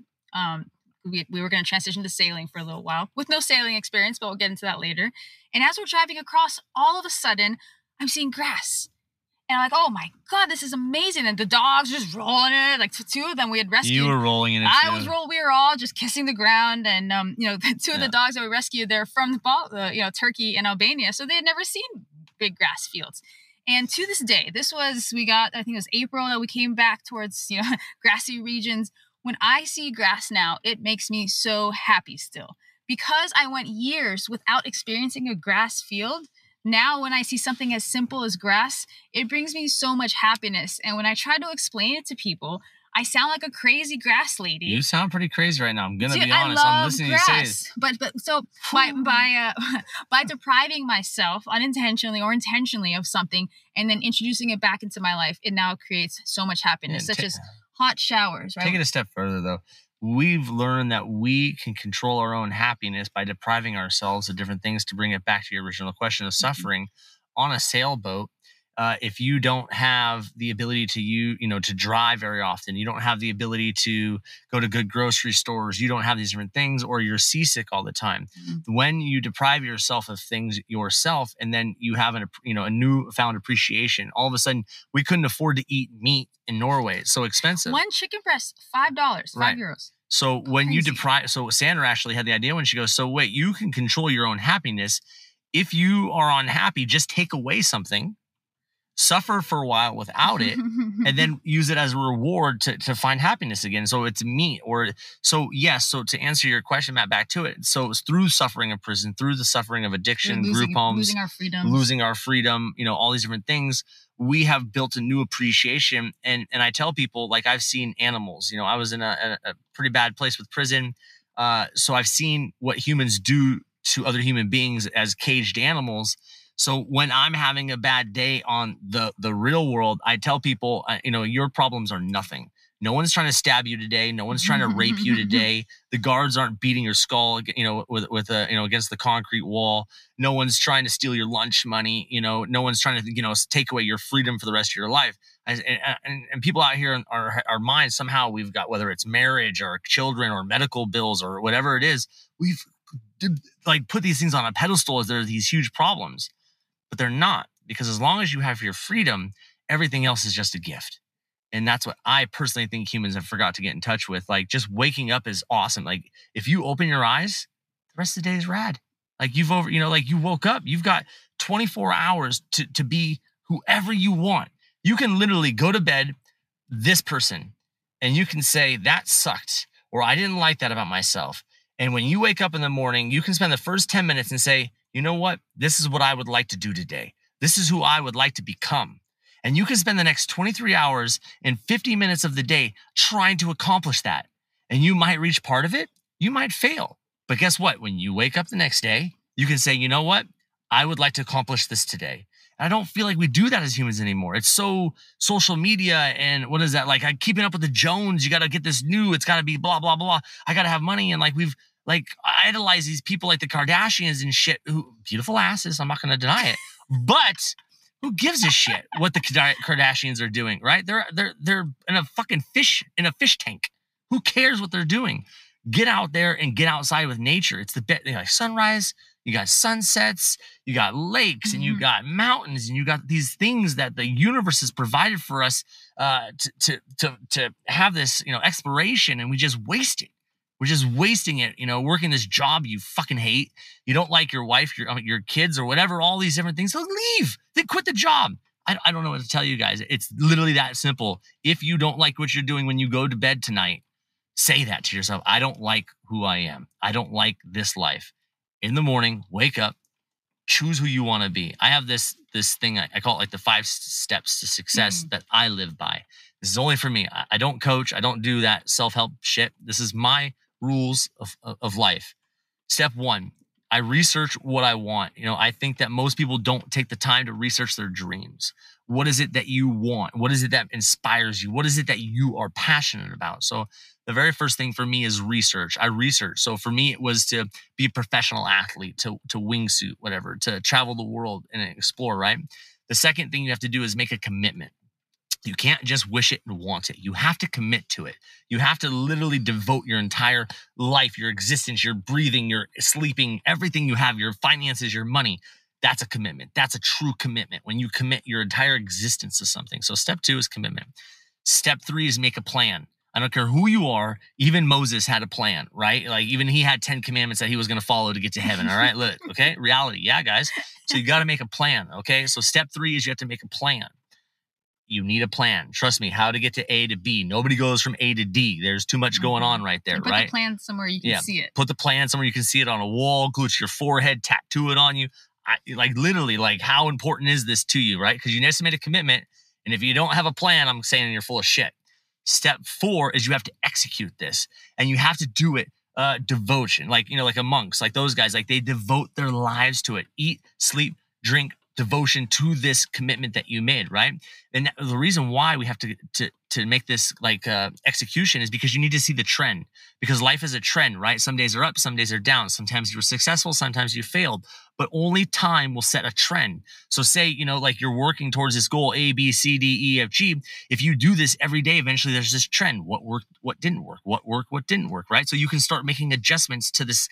We were going to transition to sailing for a little while with no sailing experience, but we'll get into that later. And as we're driving across, all of a sudden, I'm seeing grass. And I'm like, oh my God, this is amazing. And the dogs just rolling in it. Like two of them we had rescued. You were rolling in it I too. was rolling. We were all just kissing the ground. And, the two of the dogs that we rescued, they're from Turkey and Albania. So they had never seen big grass fields. And to this day, I think it was April that we came back towards, grassy regions. When I see grass now, it makes me so happy still. Because I went years without experiencing a grass field, now when I see something as simple as grass, it brings me so much happiness. And when I try to explain it to people, I sound like a crazy grass lady. You sound pretty crazy right now. I'm going to Dude, be honest. I'm listening grass. to you say this. But so by depriving myself unintentionally or intentionally of something and then introducing it back into my life, it now creates so much happiness, such as hot showers, right? Take it a step further, though. We've learned that we can control our own happiness by depriving ourselves of different things. To bring it back to your original question of suffering on a sailboat, if you don't have the ability to drive very often, you don't have the ability to go to good grocery stores, you don't have these different things, or you're seasick all the time. When you deprive yourself of things yourself, and then you have a newfound appreciation, all of a sudden we couldn't afford to eat meat in Norway. It's so expensive. One chicken breast, $5, €5. So when you deprive, so Sandra actually had the idea when she goes, so wait, you can control your own happiness. If you are unhappy, just take away something, suffer for a while without it, and then use it as a reward to find happiness again. So it's meat so to answer your question, Matt, back to it. So it's through suffering of prison, through the suffering of addiction, group homes, losing our freedom, all these different things, we have built a new appreciation. And I tell people, like, I've seen animals, I was in a pretty bad place with prison. So I've seen what humans do to other human beings as caged animals. So when I'm having a bad day on the real world, I tell people, your problems are nothing. No one's trying to stab you today. No one's trying to rape you today. The guards aren't beating your skull, against the concrete wall. No one's trying to steal your lunch money. No one's trying to, take away your freedom for the rust of your life. And people out here in our minds, somehow we've got, whether it's marriage or children or medical bills or whatever it is, we've put these things on a pedestal as they're these huge problems. But they're not, because as long as you have your freedom, everything else is just a gift. And that's what I personally think humans have forgot to get in touch with. Like, just waking up is awesome. Like, if you open your eyes, the rest of the day is rad. Like, you woke up, you've got 24 hours to be whoever you want. You can literally go to bed this person and you can say, that sucked, or I didn't like that about myself. And when you wake up in the morning, you can spend the first 10 minutes and say, you know what? This is what I would like to do today. This is who I would like to become. And you can spend the next 23 hours and 50 minutes of the day trying to accomplish that. And you might reach part of it. You might fail. But guess what? When you wake up the next day, you can say, you know what? I would like to accomplish this today. And I don't feel like we do that as humans anymore. It's so social media and what is that? Like, keeping up with the Jones. You got to get this new. It's got to be blah, blah, blah. I got to have money. And we've idolize these people like the Kardashians and shit, who beautiful asses. I'm not going to deny it, but who gives a shit what the Kardashians are doing, right? They're in a fucking fish tank. Who cares what they're doing? Get out there and get outside with nature. It's the best. Sunrise, you got sunsets, you got lakes, and you got mountains, and you got these things that the universe has provided for us to have this, exploration, and we just waste it. We're just wasting it, working this job you fucking hate. You don't like your wife, your kids, or whatever, all these different things. So leave. Then quit the job. I don't know what to tell you guys. It's literally that simple. If you don't like what you're doing when you go to bed tonight, say that to yourself. I don't like who I am. I don't like this life. In the morning, wake up, choose who you want to be. I have this thing, I call it like the 5 steps to success that I live by. This is only for me. I don't coach. I don't do that self-help shit. This is my rules of life. Step 1, I research what I want. I think that most people don't take the time to research their dreams. What is it that you want? What is it that inspires you? What is it that you are passionate about? So the very first thing for me is research. I research. So for me, it was to be a professional athlete, to wingsuit, whatever, to travel the world and explore, right? The second thing you have to do is make a commitment. You can't just wish it and want it. You have to commit to it. You have to literally devote your entire life, your existence, your breathing, your sleeping, everything you have, your finances, your money. That's a commitment. That's a true commitment when you commit your entire existence to something. So step 2 is commitment. Step 3 is make a plan. I don't care who you are. Even Moses had a plan, right? Like even he had 10 commandments that he was going to follow to get to heaven. All right. Look, okay. Reality. Yeah, guys. So you got to make a plan. Okay. So step 3 is you have to make a plan. You need a plan. Trust me, how to get to A to B. Nobody goes from A to D. There's too much going on right there, put right? Put the plan somewhere you can see it. Put the plan somewhere you can see it on a wall, glue it to your forehead, tattoo it on you. Like literally, like how important is this to you, right? Because you just made a commitment. And if you don't have a plan, I'm saying you're full of shit. Step 4 is you have to execute this. And you have to do it devotion. Like, like a monks, like those guys, like they devote their lives to it. Eat, sleep, drink, devotion to this commitment that you made, right? And the reason why we have to make this like execution is because you need to see the trend, because life is a trend, right? Some days are up, some days are down. Sometimes you're successful, sometimes you failed, but only time will set a trend. So say, like you're working towards this goal, A, B, C, D, E, F, G. If you do this every day, eventually there's this trend. What worked, what didn't work, what didn't work, right? So you can start making adjustments to this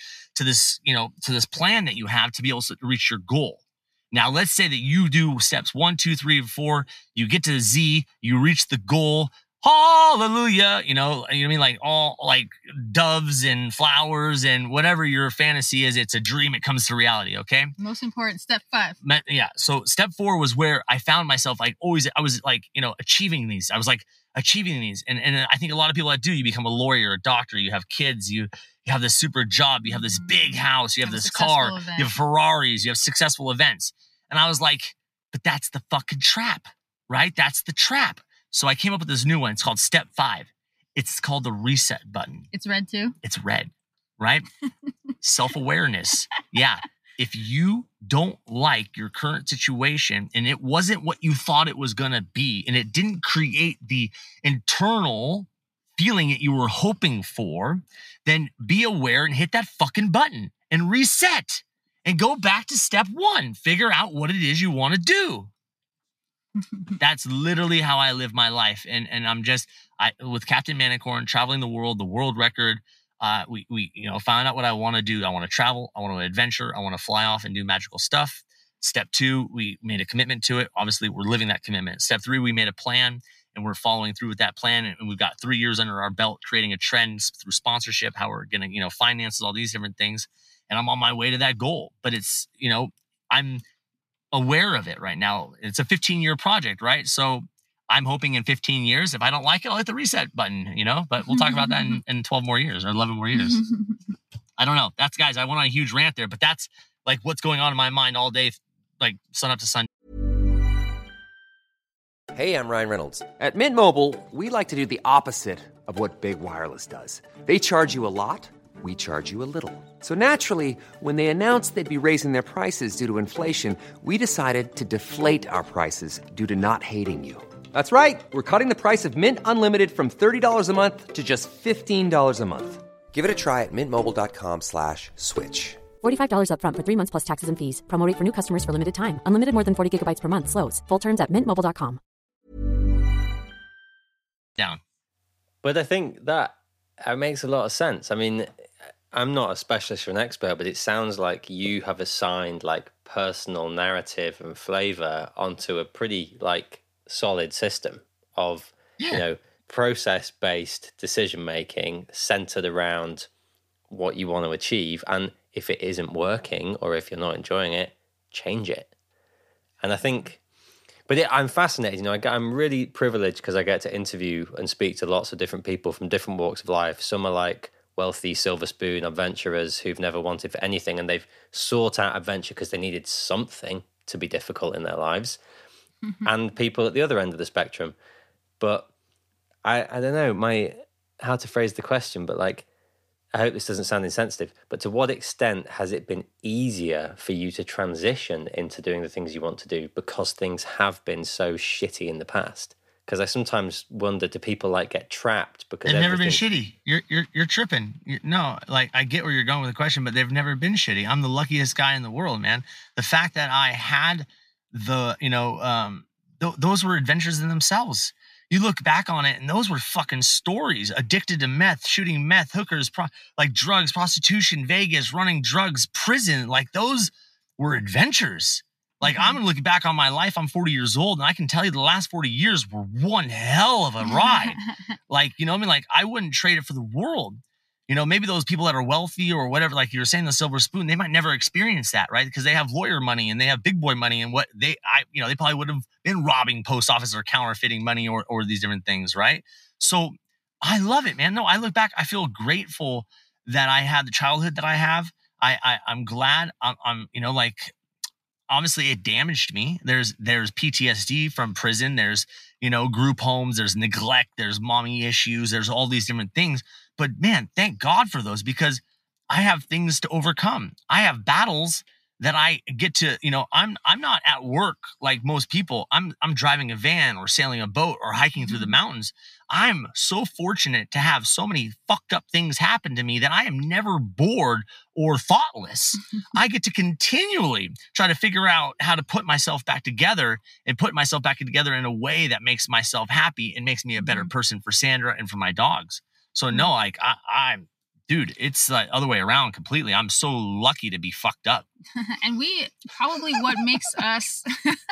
plan that you have to be able to reach your goal. Now, let's say that you do steps 1, 2, 3, 4, you get to Z, you reach the goal. Hallelujah. You know what I mean? Like all like doves and flowers and whatever your fantasy is, it's a dream. It comes to reality. Okay. Most important, step 5. Yeah. So step 4 was where I found myself like always, I was like, achieving these. I was like achieving these. And I think a lot of people that do, you become a lawyer, a doctor, you have kids, you have this super job, you have this big house, you have this car, you have Ferraris, you have successful events. And I was like, but that's the fucking trap, right? That's the trap. So I came up with this new one. It's called Step 5. It's called the reset button. It's red too? It's red, right? Self-awareness. Yeah. If you don't like your current situation and it wasn't what you thought it was going to be, and it didn't create the internal feeling that you were hoping for, then be aware and hit that fucking button and reset and go back to step 1. Figure out what it is you want to do. That's literally how I live my life. And I'm just, with Captain Manicorn, traveling the world record, we found out what I want to do. I want to travel. I want to adventure. I want to fly off and do magical stuff. Step 2, we made a commitment to it. Obviously, we're living that commitment. Step 3, we made a plan and we're following through with that plan. And we've got 3 years under our belt, creating a trend through sponsorship, how we're going to, finances, all these different things. And I'm on my way to that goal. But it's, I'm aware of it right now. It's a 15-year project, right? So I'm hoping in 15 years, if I don't like it, I'll hit the reset button, but we'll talk about that in 12 more years or 11 more years. I don't know. That's, guys, I went on a huge rant there, but that's like what's going on in my mind all day, like sun up to sun. Hey, I'm Ryan Reynolds. At Mint Mobile, we like to do the opposite of what Big Wireless does. They charge you a lot. We charge you a little. So naturally, when they announced they'd be raising their prices due to inflation, we decided to deflate our prices due to not hating you. That's right. We're cutting the price of Mint Unlimited from $30 a month to just $15 a month. Give it a try at mintmobile.com/switch. $45 up front for 3 months plus taxes and fees. Promo rate for new customers for limited time. Unlimited more than 40 gigabytes per month. Slows full terms at mintmobile.com. Down. But I think that makes a lot of sense. I mean, I'm not a specialist or an expert, but it sounds like you have assigned like personal narrative and flavor onto a pretty like solid system of, process-based decision-making centered around what you want to achieve. And if it isn't working or if you're not enjoying it, change it. And I think, I'm fascinated. I'm really privileged because I get to interview and speak to lots of different people from different walks of life. Some are like wealthy silver spoon adventurers who've never wanted for anything, and they've sought out adventure because they needed something to be difficult in their lives. Mm-hmm. And people at the other end of the spectrum. But I don't know how to phrase the question, but like, I hope this doesn't sound insensitive, but to what extent has it been easier for you to transition into doing the things you want to do because things have been so shitty in the past? Because I sometimes wonder, do people like get trapped because they've never been shitty? You're tripping. No, like I get where you're going with the question, but they've never been shitty. I'm the luckiest guy in the world, man. The fact that I had those were adventures in themselves. You look back on it and those were fucking stories. Addicted to meth, shooting meth, hookers, like drugs, prostitution, Vegas, running drugs, prison. Like those were adventures. Like I'm looking back on my life, I'm 40 years old, and I can tell you the last 40 years were one hell of a ride. Like, you know what I mean? Like I wouldn't trade it for the world. You know, maybe those people that are wealthy or whatever, like you were saying, the silver spoon, they might never experience that, right? Because they have lawyer money and they have big boy money, and they probably would have been robbing post office or counterfeiting money or these different things, right? So I love it, man. No, I look back, I feel grateful that I had the childhood that I have. I'm glad. I'm like, obviously it damaged me. There's PTSD from prison. There's, group homes, there's neglect, there's mommy issues, there's all these different things. But man, thank God for those, because I have things to overcome. I have battles that I get to, I'm not at work like most people. I'm driving a van or sailing a boat or hiking through the mountains. I'm so fortunate to have so many fucked up things happen to me that I am never bored or thoughtless. I get to continually try to figure out how to put myself back together and put myself back together in a way that makes myself happy and makes me a better person for Sandra and for my dogs. So no, like I'm, dude, it's the other way around completely. I'm so lucky to be fucked up. And we probably what makes us,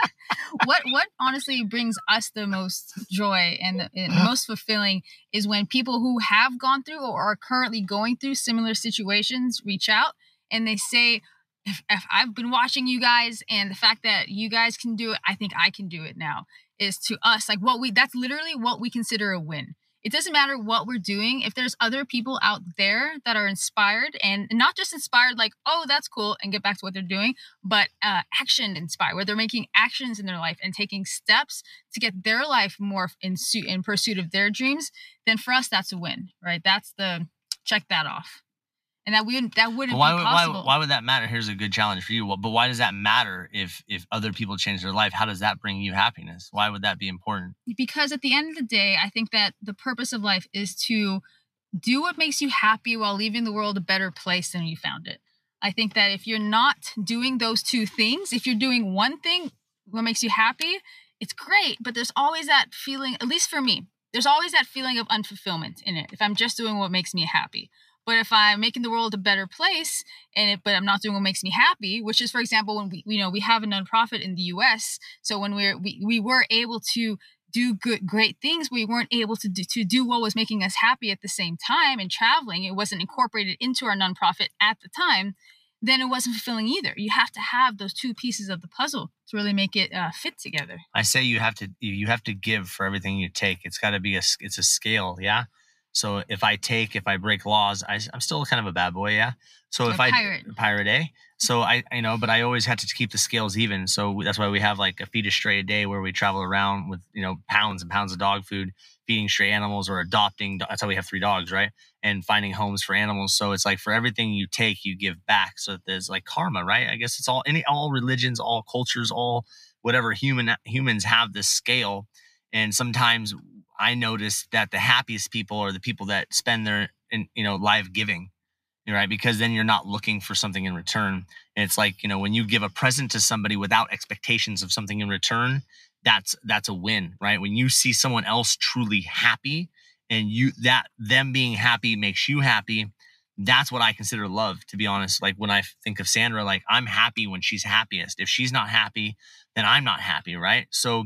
what honestly brings us the most joy and the most fulfilling is when people who have gone through or are currently going through similar situations reach out and they say, if I've been watching you guys and the fact that you guys can do it, I think I can do it now, is to us like that's literally what we consider a win. It doesn't matter what we're doing. If there's other people out there that are inspired, and not just inspired like, oh, that's cool, and get back to what they're doing, but action inspired, where they're making actions in their life and taking steps to get their life more in pursuit of their dreams, then for us, that's a win, right? That's the check that off. And that wouldn't be possible. Why would that matter? Here's a good challenge for you. But why does that matter if other people change their life? How does that bring you happiness? Why would that be important? Because at the end of the day, I think that the purpose of life is to do what makes you happy while leaving the world a better place than you found it. I think that if you're not doing those two things, if you're doing one thing, what makes you happy, it's great. But there's always that feeling, at least for me, there's always that feeling of unfulfillment in it if I'm just doing what makes me happy. But if I'm making the world a better place, but I'm not doing what makes me happy, which is, for example, when we have a nonprofit in the U.S. So when we were able to do great things, we weren't able to do what was making us happy at the same time, and traveling, it wasn't incorporated into our nonprofit at the time, then it wasn't fulfilling either. You have to have those two pieces of the puzzle to really make it fit together. I say you have to give for everything you take. It's got to be it's a scale, yeah. So if I break laws, I'm still kind of a bad boy, yeah. So if pirate, eh? So but I always had to keep the scales even. So that's why we have like a feed a stray a day, where we travel around with pounds and pounds of dog food, feeding stray animals or adopting. That's how we have 3 dogs, right? And finding homes for animals. So it's like for everything you take, you give back. So that there's like karma, right? I guess it's all religions, all cultures, all whatever humans have this scale, and sometimes I noticed that the happiest people are the people that spend their life giving, right? Because then you're not looking for something in return. And it's like, when you give a present to somebody without expectations of something in return, that's a win, right? When you see someone else truly happy and them being happy makes you happy, that's what I consider love, to be honest. Like when I think of Sandra, like I'm happy when she's happiest. If she's not happy, then I'm not happy, right? So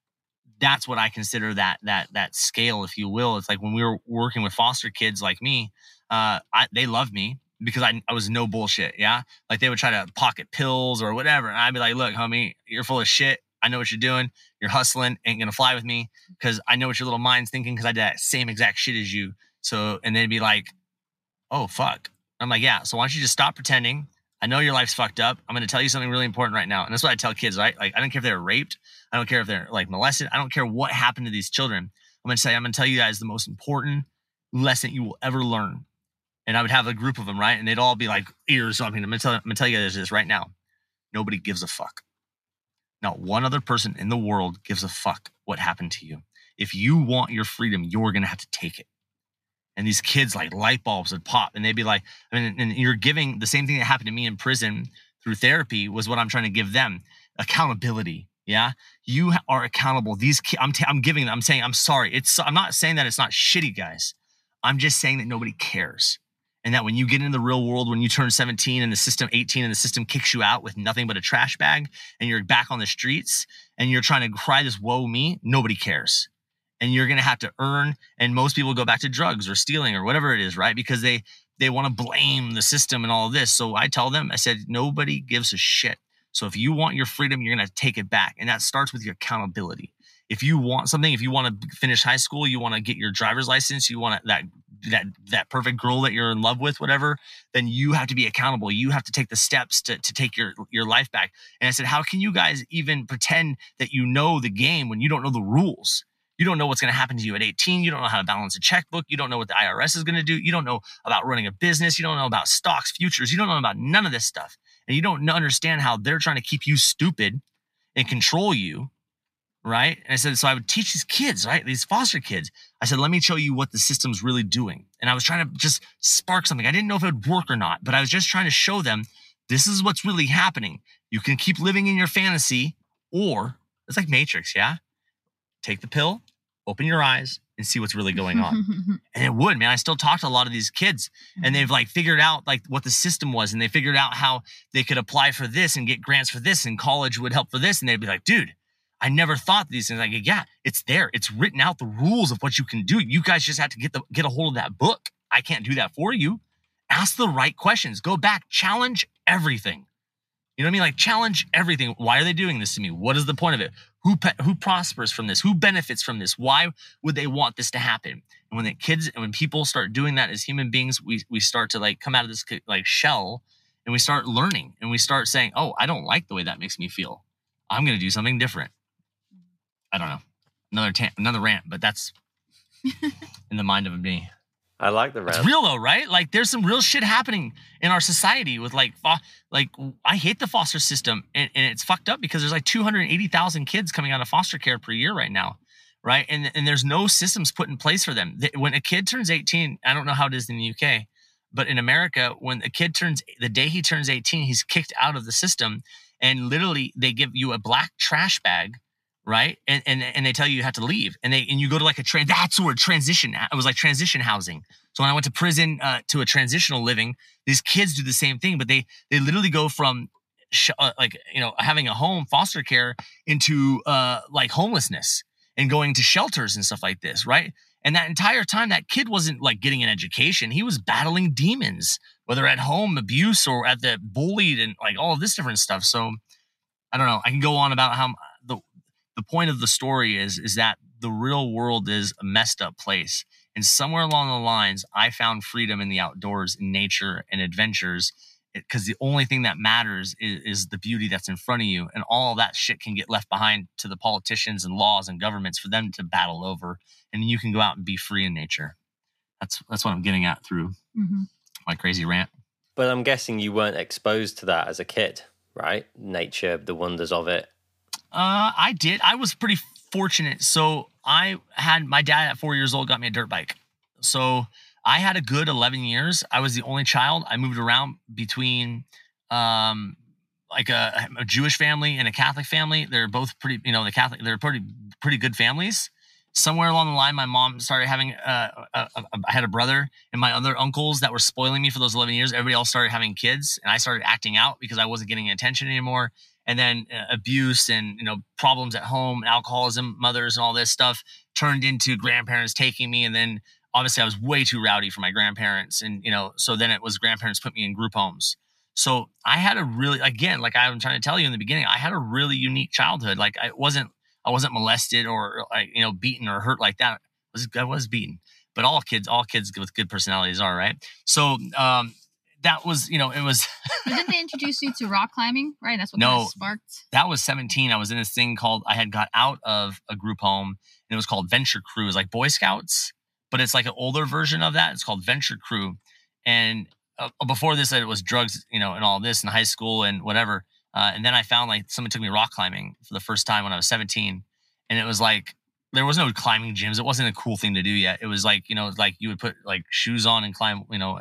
that's what I consider that scale, if you will. It's like when we were working with foster kids like me, they loved me because I was no bullshit. Yeah. Like they would try to pocket pills or whatever. And I'd be like, look, homie, you're full of shit. I know what you're doing. You're hustling. Ain't going to fly with me because I know what your little mind's thinking because I did that same exact shit as you. So, and they'd be like, oh, fuck. I'm like, yeah. So why don't you just stop pretending? I know your life's fucked up. I'm going to tell you something really important right now. And that's what I tell kids, right? Like, I don't care if they're raped. I don't care if they're like molested. I don't care what happened to these children. I'm going to tell you guys the most important lesson you will ever learn. And I would have a group of them, right? And they'd all be like ears on me. I'm going to tell you guys this right now. Nobody gives a fuck. Not one other person in the world gives a fuck what happened to you. If you want your freedom, you're going to have to take it. And these kids, like light bulbs would pop, and they'd be like, and you're giving the same thing that happened to me in prison through therapy was what I'm trying to give them. Accountability. Yeah. You are accountable. These kids, I'm giving them, I'm saying, I'm sorry. I'm not saying that it's not shitty, guys. I'm just saying that nobody cares. And that when you get into the real world, when you turn 17 and the system 18 and the system kicks you out with nothing but a trash bag and you're back on the streets and you're trying to cry this woe me, nobody cares. And you're going to have to earn. And most people go back to drugs or stealing or whatever it is, right? Because they want to blame the system and all of this. So I tell them, I said, nobody gives a shit. So if you want your freedom, you're going to take it back. And that starts with your accountability. If you want something, if you want to finish high school, you want to get your driver's license, you want that perfect girl that you're in love with, whatever, then you have to be accountable. You have to take the steps to take your life back. And I said, how can you guys even pretend that you know the game when you don't know the rules? You don't know what's going to happen to you at 18. You don't know how to balance a checkbook. You don't know what the IRS is going to do. You don't know about running a business. You don't know about stocks, futures. You don't know about none of this stuff. And you don't understand how they're trying to keep you stupid and control you. Right. And I said, so I would teach these kids, right? These foster kids. I said, let me show you what the system's really doing. And I was trying to just spark something. I didn't know if it would work or not, but I was just trying to show them this is what's really happening. You can keep living in your fantasy, or it's like Matrix. Yeah. Take the pill, open your eyes and see what's really going on. And it would, man. I still talk to a lot of these kids and they've like figured out like what the system was. And they figured out how they could apply for this and get grants for this and college would help for this. And they'd be like, dude, I never thought these things. Like, yeah, it's there. It's written out, the rules of what you can do. You guys just have to get a hold of that book. I can't do that for you. Ask the right questions. Go back. Challenge everything. You know what I mean? Like challenge everything. Why are they doing this to me? What is the point of it? Who prospers from this? Who benefits from this? Why would they want this to happen? And when people start doing that as human beings, we start to like come out of this like shell and we start learning and we start saying, oh, I don't like the way that makes me feel. I'm going to do something different. I don't know. Another rant, but that's in the mind of me. I like the rant. It's real though, right? Like there's some real shit happening in our society with like I hate the foster system and it's fucked up because there's like 280,000 kids coming out of foster care per year right now. Right. And there's no systems put in place for them. When a kid turns 18, I don't know how it is in the UK, but in America, when a kid the day he turns 18, he's kicked out of the system and literally they give you a black trash bag. Right. And they tell you have to leave and you go to like that's where transition. It was like transition housing. So when I went to prison to a transitional living, these kids do the same thing, but they literally go from having a home foster care into like homelessness and going to shelters and stuff like this. Right. And that entire time that kid wasn't like getting an education. He was battling demons, whether at home abuse or at the bullied and like all of this different stuff. So I don't know. I can go on about how the point of the story is that the real world is a messed up place. And somewhere along the lines, I found freedom in the outdoors, in nature and adventures, because the only thing that matters is the beauty that's in front of you. And all that shit can get left behind to the politicians and laws and governments for them to battle over. And you can go out and be free in nature. That's what I'm getting at through my crazy rant. But I'm guessing you weren't exposed to that as a kid, right? Nature, the wonders of it. I did. I was pretty fortunate. So I had my dad at 4 years old got me a dirt bike. So I had a good 11 years. I was the only child. I moved around between like a Jewish family and a Catholic family. They're both pretty, they're pretty good families. Somewhere along the line, my mom started having, I had a brother and my other uncles that were spoiling me for those 11 years. Everybody else started having kids and I started acting out because I wasn't getting attention anymore. And then abuse and, problems at home, alcoholism, mothers and all this stuff turned into grandparents taking me. And then obviously I was way too rowdy for my grandparents. And, so then it was grandparents put me in group homes. So I had a really, again, like I'm trying to tell you in the beginning, I had a really unique childhood. Like I wasn't molested or like, beaten or hurt like that. I was beaten, but all kids with good personalities are, right? So, that was, it was. But didn't they introduce you to rock climbing? Right. That's what kind of sparked. That was 17. I was in this thing I had got out of a group home and it was called Venture Crew. It was like Boy Scouts, but it's like an older version of that. It's called Venture Crew. And before this, it was drugs, and all this in high school and whatever. And then I found like someone took me rock climbing for the first time when I was 17. And it was like, there was no climbing gyms. It wasn't a cool thing to do yet. It was like, like you would put like shoes on and climb.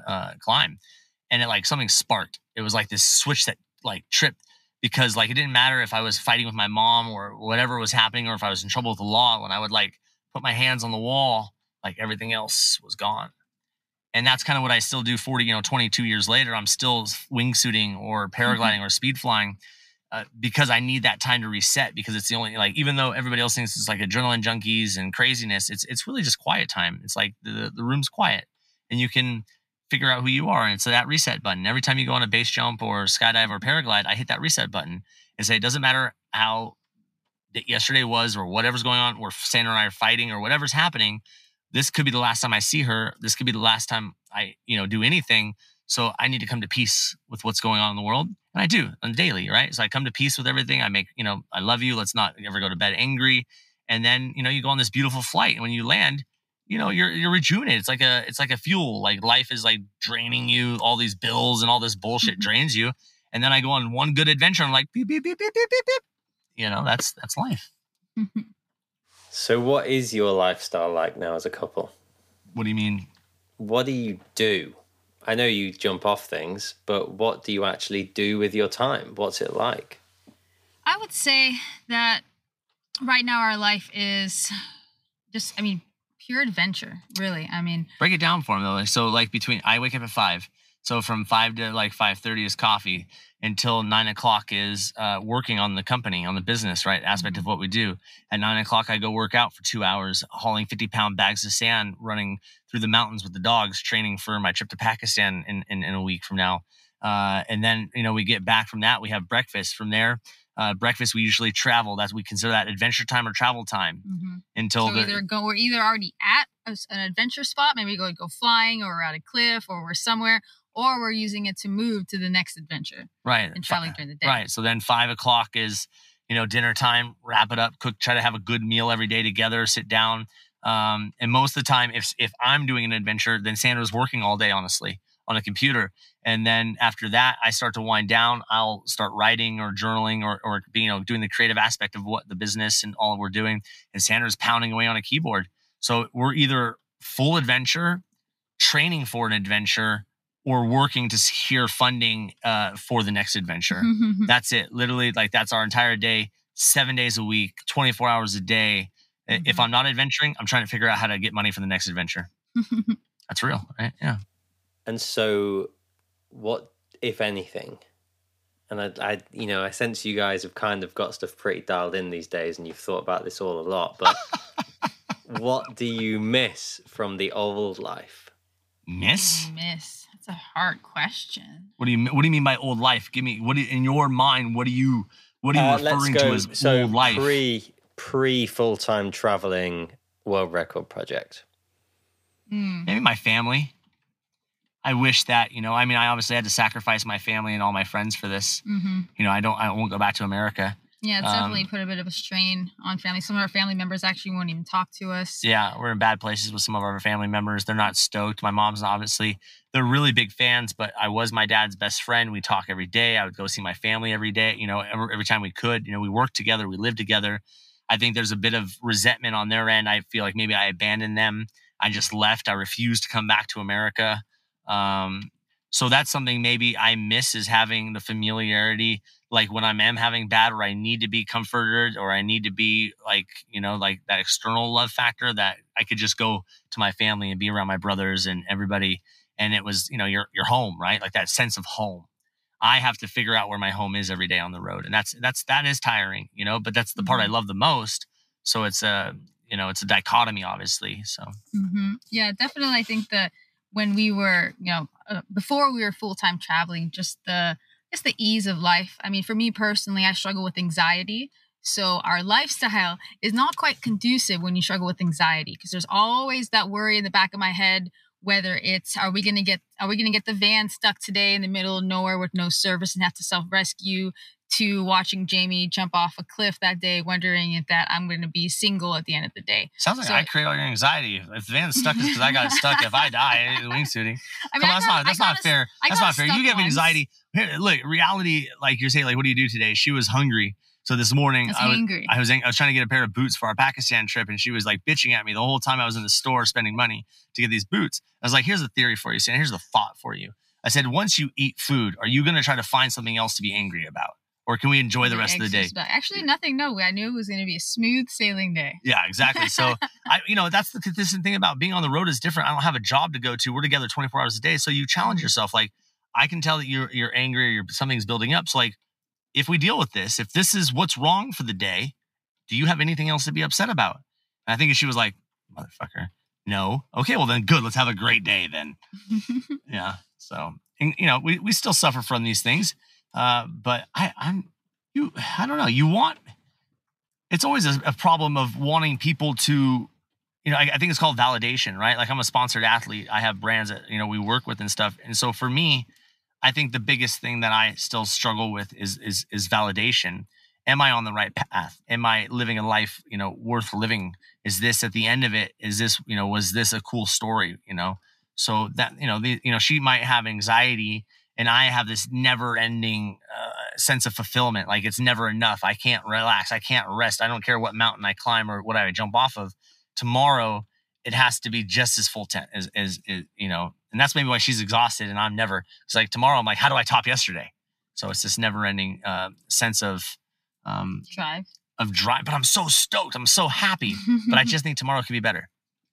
And it like something sparked. It was like this switch that like tripped because like it didn't matter if I was fighting with my mom or whatever was happening or if I was in trouble with the law. When I would like put my hands on the wall, like everything else was gone. And that's kind of what I still do 22 years later. I'm still wingsuiting or paragliding or speed flying because I need that time to reset, because it's the only, like, even though everybody else thinks it's like adrenaline junkies and craziness, it's really just quiet time. It's like the room's quiet and you can figure out who you are. And it's that reset button. Every time you go on a base jump or skydive or paraglide, I hit that reset button and say, it doesn't matter how yesterday was or whatever's going on, or Sandra and I are fighting or whatever's happening. This could be the last time I see her. This could be the last time I, do anything. So I need to come to peace with what's going on in the world. And I do on daily, right? So I come to peace with everything. I make, I love you. Let's not ever go to bed angry. And then, you go on this beautiful flight. And when you land, you're rejuvenated. It's like a fuel. Like life is like draining you. All these bills and all this bullshit drains you. And then I go on one good adventure. I'm like, beep, beep, beep, beep, beep, beep, beep. That's life. So what is your lifestyle like now as a couple? What do you mean? What do you do? I know you jump off things, but what do you actually do with your time? What's it like? I would say that right now our life is just, pure adventure, really. Break it down for me though. So like I wake up at 5. So from 5 to like 5:30 is coffee until 9 o'clock is working on the company, on the business, right? Aspect of what we do. At 9 o'clock, I go work out for 2 hours, hauling 50-pound bags of sand, running through the mountains with the dogs, training for my trip to Pakistan in a week from now. And then, we get back from that. We have breakfast. From there, breakfast, we usually travel. We consider that adventure time or travel time until we're either already at an adventure spot, maybe we go flying, or we're at a cliff, or we're somewhere, or we're using it to move to the next adventure. Right. And traveling during the day. Right. So then 5 o'clock is, dinner time, wrap it up, cook, try to have a good meal every day together, sit down. And most of the time, if I'm doing an adventure, then Sandra's working all day, honestly, on a computer. And then after that, I start to wind down. I'll start writing or journaling or doing the creative aspect of what the business and all we're doing. And Sandra's pounding away on a keyboard. So we're either full adventure, training for an adventure, or working to secure funding for the next adventure. That's it. Literally, like, that's our entire day, 7 days a week, 24 hours a day. If I'm not adventuring, I'm trying to figure out how to get money for the next adventure. That's real, right? Yeah. And so what, if anything, and I sense you guys have kind of got stuff pretty dialed in these days and you've thought about this all a lot, but what do you miss from the old life? Miss? That's a hard question. What do you mean by old life? Give me, in your mind, what are you referring to as old life? Pre full-time traveling world record project. Maybe my family. I wish that, I obviously had to sacrifice my family and all my friends for this. I won't go back to America. Yeah, it's definitely put a bit of a strain on family. Some of our family members actually won't even talk to us. Yeah, we're in bad places with some of our family members. They're not stoked. My mom's obviously, they're really big fans, but I was my dad's best friend. We talk every day. I would go see my family every day, every time we could. We worked together, we lived together. I think there's a bit of resentment on their end. I feel like maybe I abandoned them. I just left. I refused to come back to America. So that's something maybe I miss, is having the familiarity, like when I'm having bad, or I need to be comforted, or I need to be like that external love factor, that I could just go to my family and be around my brothers and everybody. And it was, your home, right? Like that sense of home. I have to figure out where my home is every day on the road. And that is tiring, but that's the part I love the most. So it's it's a dichotomy, obviously. So, yeah, definitely. I think that when we were, before we were full-time traveling, just the ease of life. For me personally, I struggle with anxiety. So our lifestyle is not quite conducive when you struggle with anxiety, because there's always that worry in the back of my head, whether it's, are we going to get the van stuck today in the middle of nowhere with no service and have to self-rescue, to watching Jamie jump off a cliff that day, wondering if that I'm going to be single at the end of the day. Sounds like I create all your anxiety. If the van's stuck, it's because I got it stuck. If I die, wingsuiting. That's not fair. That's not fair. You get anxiety. Here, look, reality, like you're saying, like, what do you do today? She was hungry. So this morning, I was trying to get a pair of boots for our Pakistan trip, and she was like bitching at me the whole time I was in the store spending money to get these boots. I was like, here's a theory for you, Sam. Here's a thought for you. I said, once you eat food, are you going to try to find something else to be angry about? or can we enjoy the The rest of the day? anxious about- Actually, nothing. No, I knew it was going to be a smooth sailing day. Yeah, exactly. So that's the consistent thing about being on the road is different. I don't have a job to go to. We're together 24 hours a day. So you challenge yourself. Like, I can tell that you're angry or something's building up. So like, if we deal with this, if this is what's wrong for the day, do you have anything else to be upset about? And I think she was like, motherfucker, no. Okay, well then good. Let's have a great day then. Yeah. So, and, we still suffer from these things. But I don't know. It's always a problem of wanting people to, I think it's called validation, right? Like, I'm a sponsored athlete. I have brands that, we work with and stuff. And so for me, I think the biggest thing that I still struggle with is validation. Am I on the right path? Am I living a life, worth living? Is this at the end of it? Is this, was this a cool story? So that, she might have anxiety and I have this never ending sense of fulfillment. Like, it's never enough. I can't relax. I can't rest. I don't care what mountain I climb or what I jump off of. Tomorrow, it has to be just as full as and that's maybe why she's exhausted and I'm never. It's like tomorrow, I'm like, how do I top yesterday? So it's this never ending sense of drive. But I'm so stoked. I'm so happy. But I just think tomorrow could be better.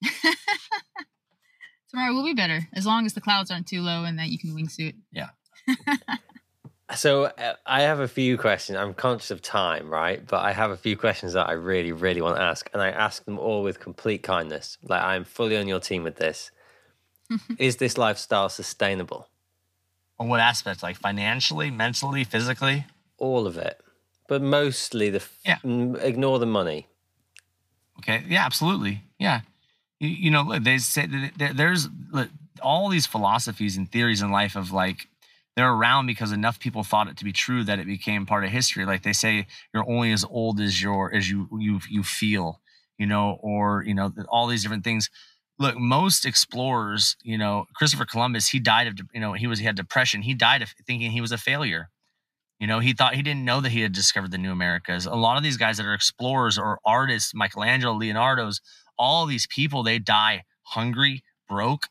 Tomorrow will be better as long as the clouds aren't too low and that you can wingsuit. Yeah. So I have a few questions. I'm conscious of time, right? But I have a few questions that I really, really want to ask. And I ask them all with complete kindness. Like, I'm fully on your team with this. Is this lifestyle sustainable? On what aspects? Like financially, mentally, physically? All of it. But mostly ignore the money. Okay. Yeah, absolutely. Yeah. They say that there's all these philosophies and theories in life of like, they're around because enough people thought it to be true that it became part of history. Like they say, you're only as old as you feel, or all these different things. Look, most explorers, Christopher Columbus, he died of, he had depression. He died of thinking he was a failure. He thought he didn't know that he had discovered the new Americas. A lot of these guys that are explorers or artists, Michelangelo, Leonardo's, all these people, they die hungry, broke,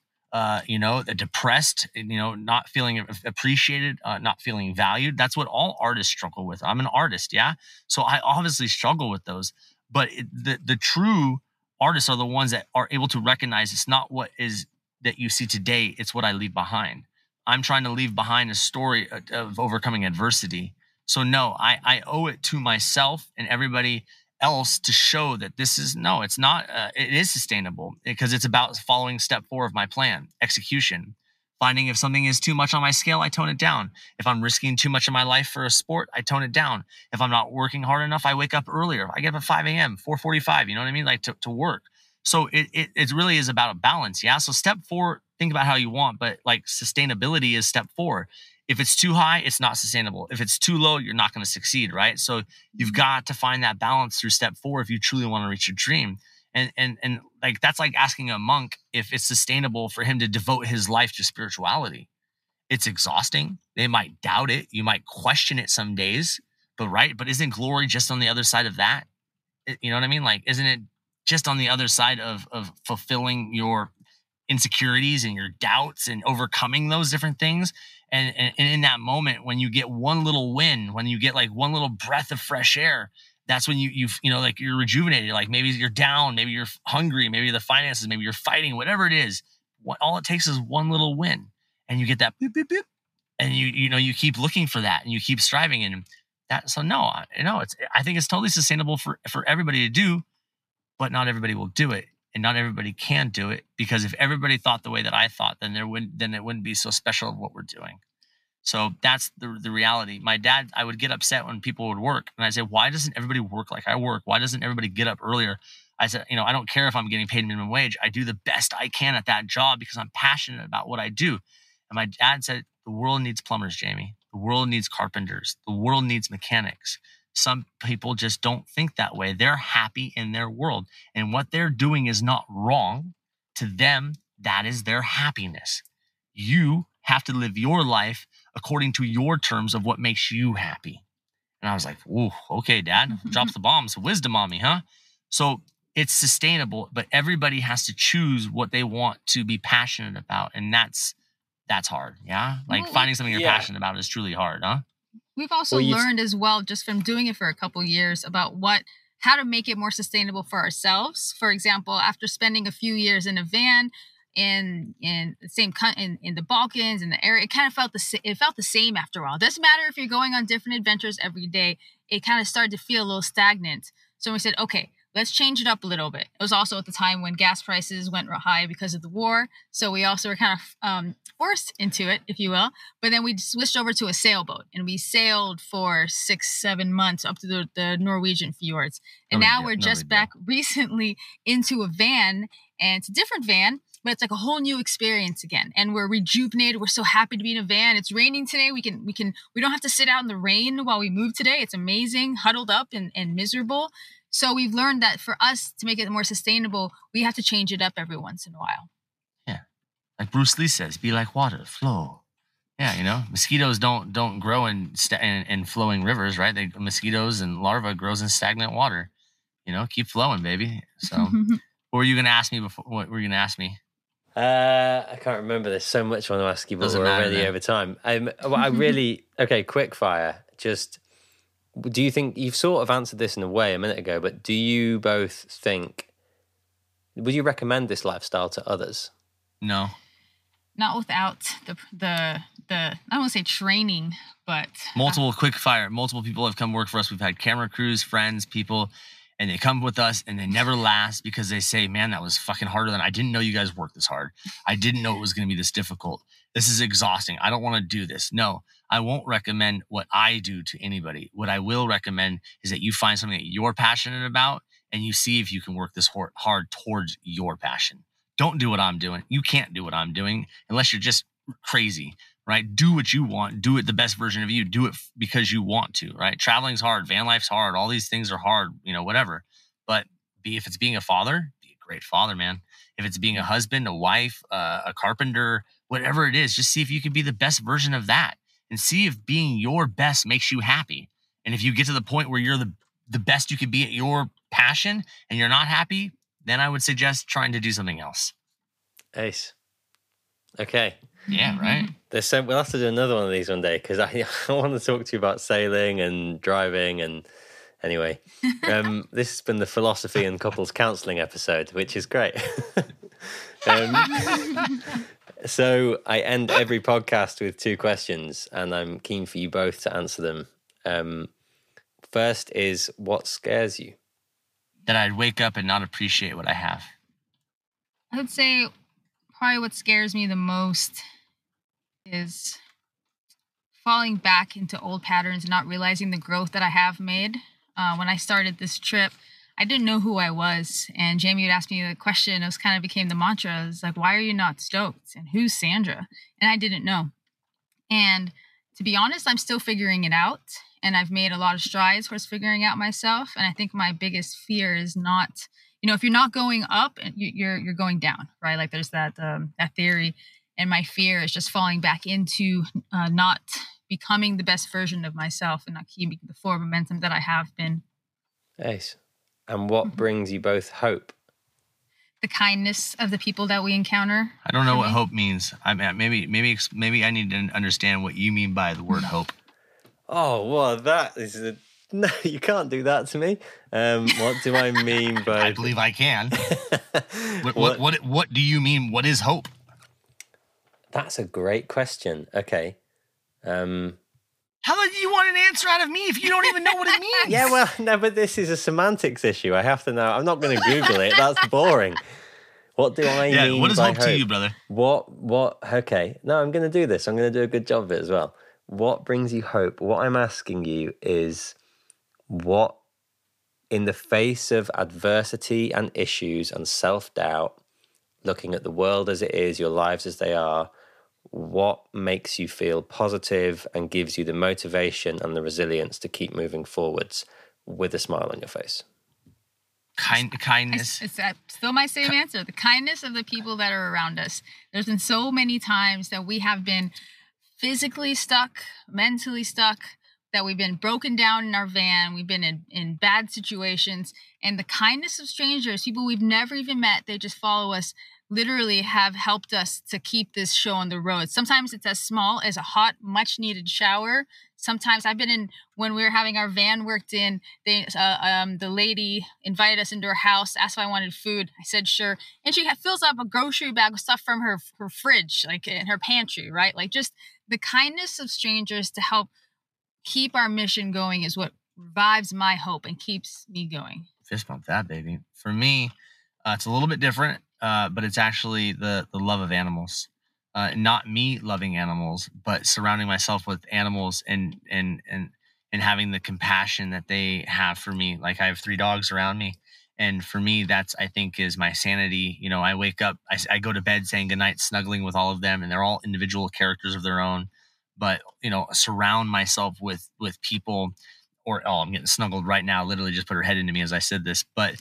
depressed, not feeling appreciated, not feeling valued. That's what all artists struggle with. I'm an artist. Yeah. So I obviously struggle with those, but the true artists are the ones that are able to recognize it's not what is that you see today. It's what I leave behind. I'm trying to leave behind a story of overcoming adversity. So no, I owe it to myself and everybody else to show that it's not, it is sustainable because it's about following step 4 of my plan, execution. Finding if something is too much on my scale, I tone it down. If I'm risking too much of my life for a sport, I tone it down. If I'm not working hard enough, I wake up earlier. I get up at 5 a.m., 4:45, you know what I mean? Like to work. So it really is about a balance. Yeah. So step 4, think about how you want, but like sustainability is step 4. If it's too high, it's not sustainable. If it's too low, you're not going to succeed, right? So you've got to find that balance through step 4 if you truly want to reach your dream. And like that's like asking a monk if it's sustainable for him to devote his life to spirituality. It's exhausting. They might doubt it. You might question it some days, but isn't glory just on the other side of that? You know what I mean? Like, isn't it just on the other side of fulfilling your insecurities and your doubts and overcoming those different things? And in that moment, when you get one little win, when you get like one little breath of fresh air, that's when like you're rejuvenated. Like maybe you're down, maybe you're hungry, maybe the finances, maybe you're fighting, whatever it is. All it takes is one little win, and you get that boop, boop, boop, and you keep looking for that, and you keep striving, and that. So no, I think it's totally sustainable for everybody to do, but not everybody will do it, and not everybody can do it, because if everybody thought the way that I thought, then it wouldn't be so special of what we're doing. So that's the reality. My dad, I would get upset when people would work. And I say, why doesn't everybody work like I work? Why doesn't everybody get up earlier? I said, I don't care if I'm getting paid minimum wage. I do the best I can at that job because I'm passionate about what I do. And my dad said, the world needs plumbers, Jamie. The world needs carpenters. The world needs mechanics. Some people just don't think that way. They're happy in their world. And what they're doing is not wrong. To them, that is their happiness. You have to live your life according to your terms of what makes you happy. And I was like, ooh, okay, Dad, drops the bombs, wisdom on me, huh? So it's sustainable, but everybody has to choose what they want to be passionate about. And that's hard. Yeah. Like finding something you're passionate about is truly hard, huh? We've also learned as well, just from doing it for a couple years, about how to make it more sustainable for ourselves. For example, after spending a few years in a van in the same in the Balkans, in the area, it kind of felt the same after a while. It doesn't matter if you're going on different adventures every day. It kind of started to feel a little stagnant. So we said, okay, let's change it up a little bit. It was also at the time when gas prices went high because of the war. So we also were kind of forced into it, if you will. But then we switched over to a sailboat, and we sailed for 6-7 months up to the Norwegian fjords. And now we're just back recently into a van, and it's a different van, but it's like a whole new experience again. And we're rejuvenated. We're so happy to be in a van. It's raining today. We don't have to sit out in the rain while we move today. It's amazing, huddled up and miserable. So we've learned that for us to make it more sustainable, we have to change it up every once in a while. Yeah. Like Bruce Lee says, be like water, flow. Yeah, mosquitoes don't grow in flowing rivers, right? Mosquitoes and larvae grows in stagnant water. Keep flowing, baby. So what were you going to ask me before? What were you going to ask me? I can't remember. There's so much I want to ask you, but we're already over time. Okay, quick fire. Just, do you think, you've sort of answered this in a way a minute ago, but do you both think, would you recommend this lifestyle to others? No. Not without the I don't want to say training, but multiple people have come work for us. We've had camera crews, friends, people, and they come with us and they never last because they say, man, that was fucking harder than I didn't know you guys worked this hard. I didn't know it was going to be this difficult. This is exhausting. I don't want to do this. No, I won't recommend what I do to anybody. What I will recommend is that you find something that you're passionate about and you see if you can work this hard towards your passion. Don't do what I'm doing. You can't do what I'm doing unless you're just crazy, right? Do what you want. Do it the best version of you. Do it because you want to, right? Traveling's hard. Van life's hard. All these things are hard, whatever. But if it's being a father, be a great father, man. If it's being a husband, a wife, a carpenter, whatever it is, just see if you can be the best version of that and see if being your best makes you happy. And if you get to the point where you're the best you can be at your passion and you're not happy, then I would suggest trying to do something else. Ace. Okay. Yeah, right. We'll have to do another one of these one day because I want to talk to you about sailing and driving. And anyway, this has been the philosophy and couples counselling episode, which is great. So I end every podcast with 2 questions, and I'm keen for you both to answer them. First is, what scares you? That I'd wake up and not appreciate what I have. I would say probably what scares me the most is falling back into old patterns and not realizing the growth that I have made. When I started this trip, I didn't know who I was. And Jamie would ask me the question, it kind of became the mantra. It was like, why are you not stoked? And who's Sandra? And I didn't know. And to be honest, I'm still figuring it out. And I've made a lot of strides towards figuring out myself. And I think my biggest fear is not, if you're not going up, you're going down, right? Like there's that theory. And my fear is just falling back into not becoming the best version of myself and not keeping the forward momentum that I have been. Ace. And what brings you both hope? The kindness of the people that we encounter. I don't know what hope means. I mean, maybe I need to understand what you mean by the word hope. Oh, well, that is no, you can't do that to me. What do I mean by? I believe I can. What do you mean? What is hope? That's a great question. Okay. How do you want an answer out of me if you don't even know what it means? Yeah, well, no, but this is a semantics issue. I have to know. I'm not going to Google it. That's boring. What do I mean? What is hope to you, brother? What? Okay. No, I'm going to do this. I'm going to do a good job of it as well. What brings you hope? What I'm asking you is, what, in the face of adversity and issues and self-doubt, looking at the world as it is, your lives as they are, what makes you feel positive and gives you the motivation and the resilience to keep moving forwards with a smile on your face? Kindness. It's still my same answer. The kindness of the people that are around us. There's been so many times that we have been physically stuck, mentally stuck, that we've been broken down in our van. We've been in bad situations. And the kindness of strangers, people we've never even met, they just follow us. literally have helped us to keep this show on the road. Sometimes it's as small as a hot, much needed shower. Sometimes I've been in, when we were having our van worked in, the lady invited us into her house, asked if I wanted food. I said, sure. And she fills up a grocery bag with stuff from her fridge, like in her pantry, right? Like just the kindness of strangers to help keep our mission going is what revives my hope and keeps me going. Fist bump that, baby. For me, it's a little bit different, but it's actually the love of animals. Not me loving animals, but surrounding myself with animals and having the compassion that they have for me. Like I have 3 dogs around me. And for me, that's, I think, is my sanity. You know, I wake up, I go to bed saying goodnight, snuggling with all of them, and they're all individual characters of their own. But, you know, surround myself with people, or, oh, I'm getting snuggled right now. Literally just put her head into me as I said this. But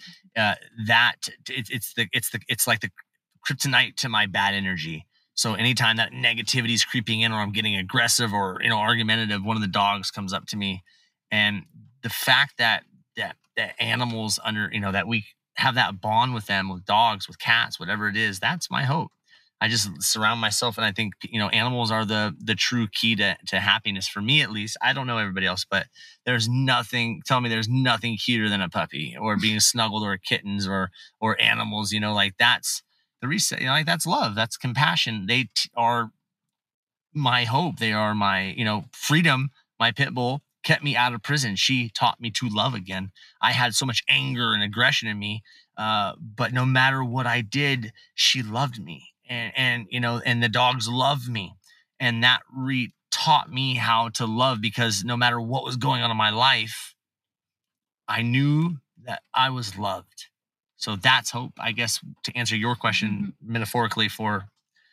it's like the kryptonite to my bad energy. So anytime that negativity is creeping in, or I'm getting aggressive or, you know, argumentative, one of the dogs comes up to me, and the fact that animals that we have that bond with them, with dogs, with cats, whatever it is, that's my hope. I just surround myself, and I think, you know, animals are the true key to happiness for me, at least. I don't know everybody else, but there's nothing cuter than a puppy, or being snuggled, or kittens, or animals, you know, like that's the reset, you know, like that's love, that's compassion. They are my hope. They are my, you know, freedom. My pit bull kept me out of prison. She taught me to love again. I had so much anger and aggression in me, but no matter what I did, she loved me. And you know, and the dogs loved me, and that taught me how to love, because no matter what was going on in my life, I knew that I was loved. So that's hope, I guess, to answer your question metaphorically. So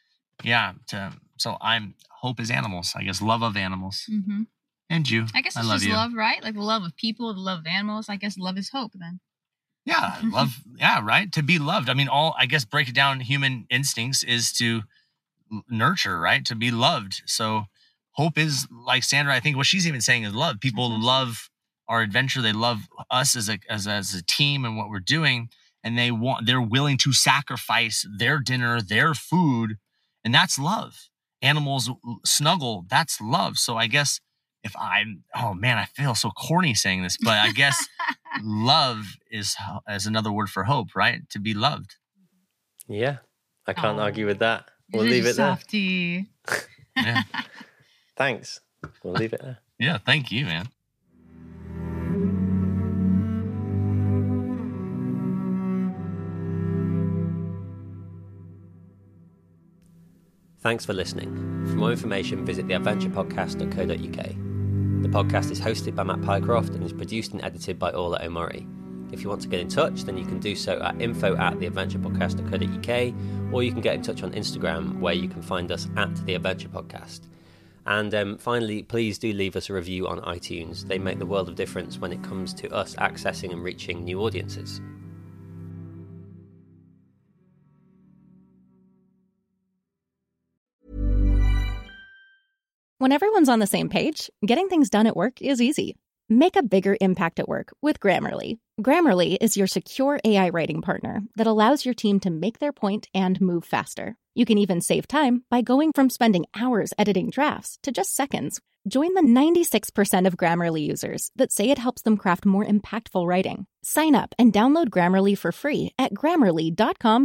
hope is animals, I guess, love of animals. Mm-hmm. And you, I guess it's just love, right? Like the love of people, the love of animals. I guess love is hope then. Yeah, love. Yeah, right. To be loved. I mean, I guess break it down. Human instincts is to nurture, right? To be loved. So hope is, like Sandra, I think what she's even saying is love. People love our adventure. They love us as a team and what we're doing. And they're willing to sacrifice their dinner, their food. And that's love. Animals snuggle. That's love. So I guess I feel so corny saying this, but I guess love is another word for hope, right? To be loved. Yeah, I can't argue with that. We'll leave it there. Softy. Yeah. Thanks. We'll leave it there. Yeah, thank you, man. Thanks for listening. For more information, visit theadventurepodcast.co.uk. The podcast is hosted by Matt Pycroft and is produced and edited by Orla Omori. If you want to get in touch, then you can do so at info@theadventurepodcast.co.uk, or you can get in touch on Instagram, where you can find us at The Adventure Podcast. And finally, please do leave us a review on iTunes. They make the world of difference when it comes to us accessing and reaching new audiences. When everyone's on the same page, getting things done at work is easy. Make a bigger impact at work with Grammarly. Grammarly is your secure AI writing partner that allows your team to make their point and move faster. You can even save time by going from spending hours editing drafts to just seconds. Join the 96% of Grammarly users that say it helps them craft more impactful writing. Sign up and download Grammarly for free at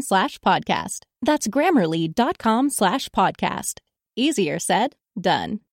Grammarly.com/podcast. That's Grammarly.com/podcast. Easier said, done.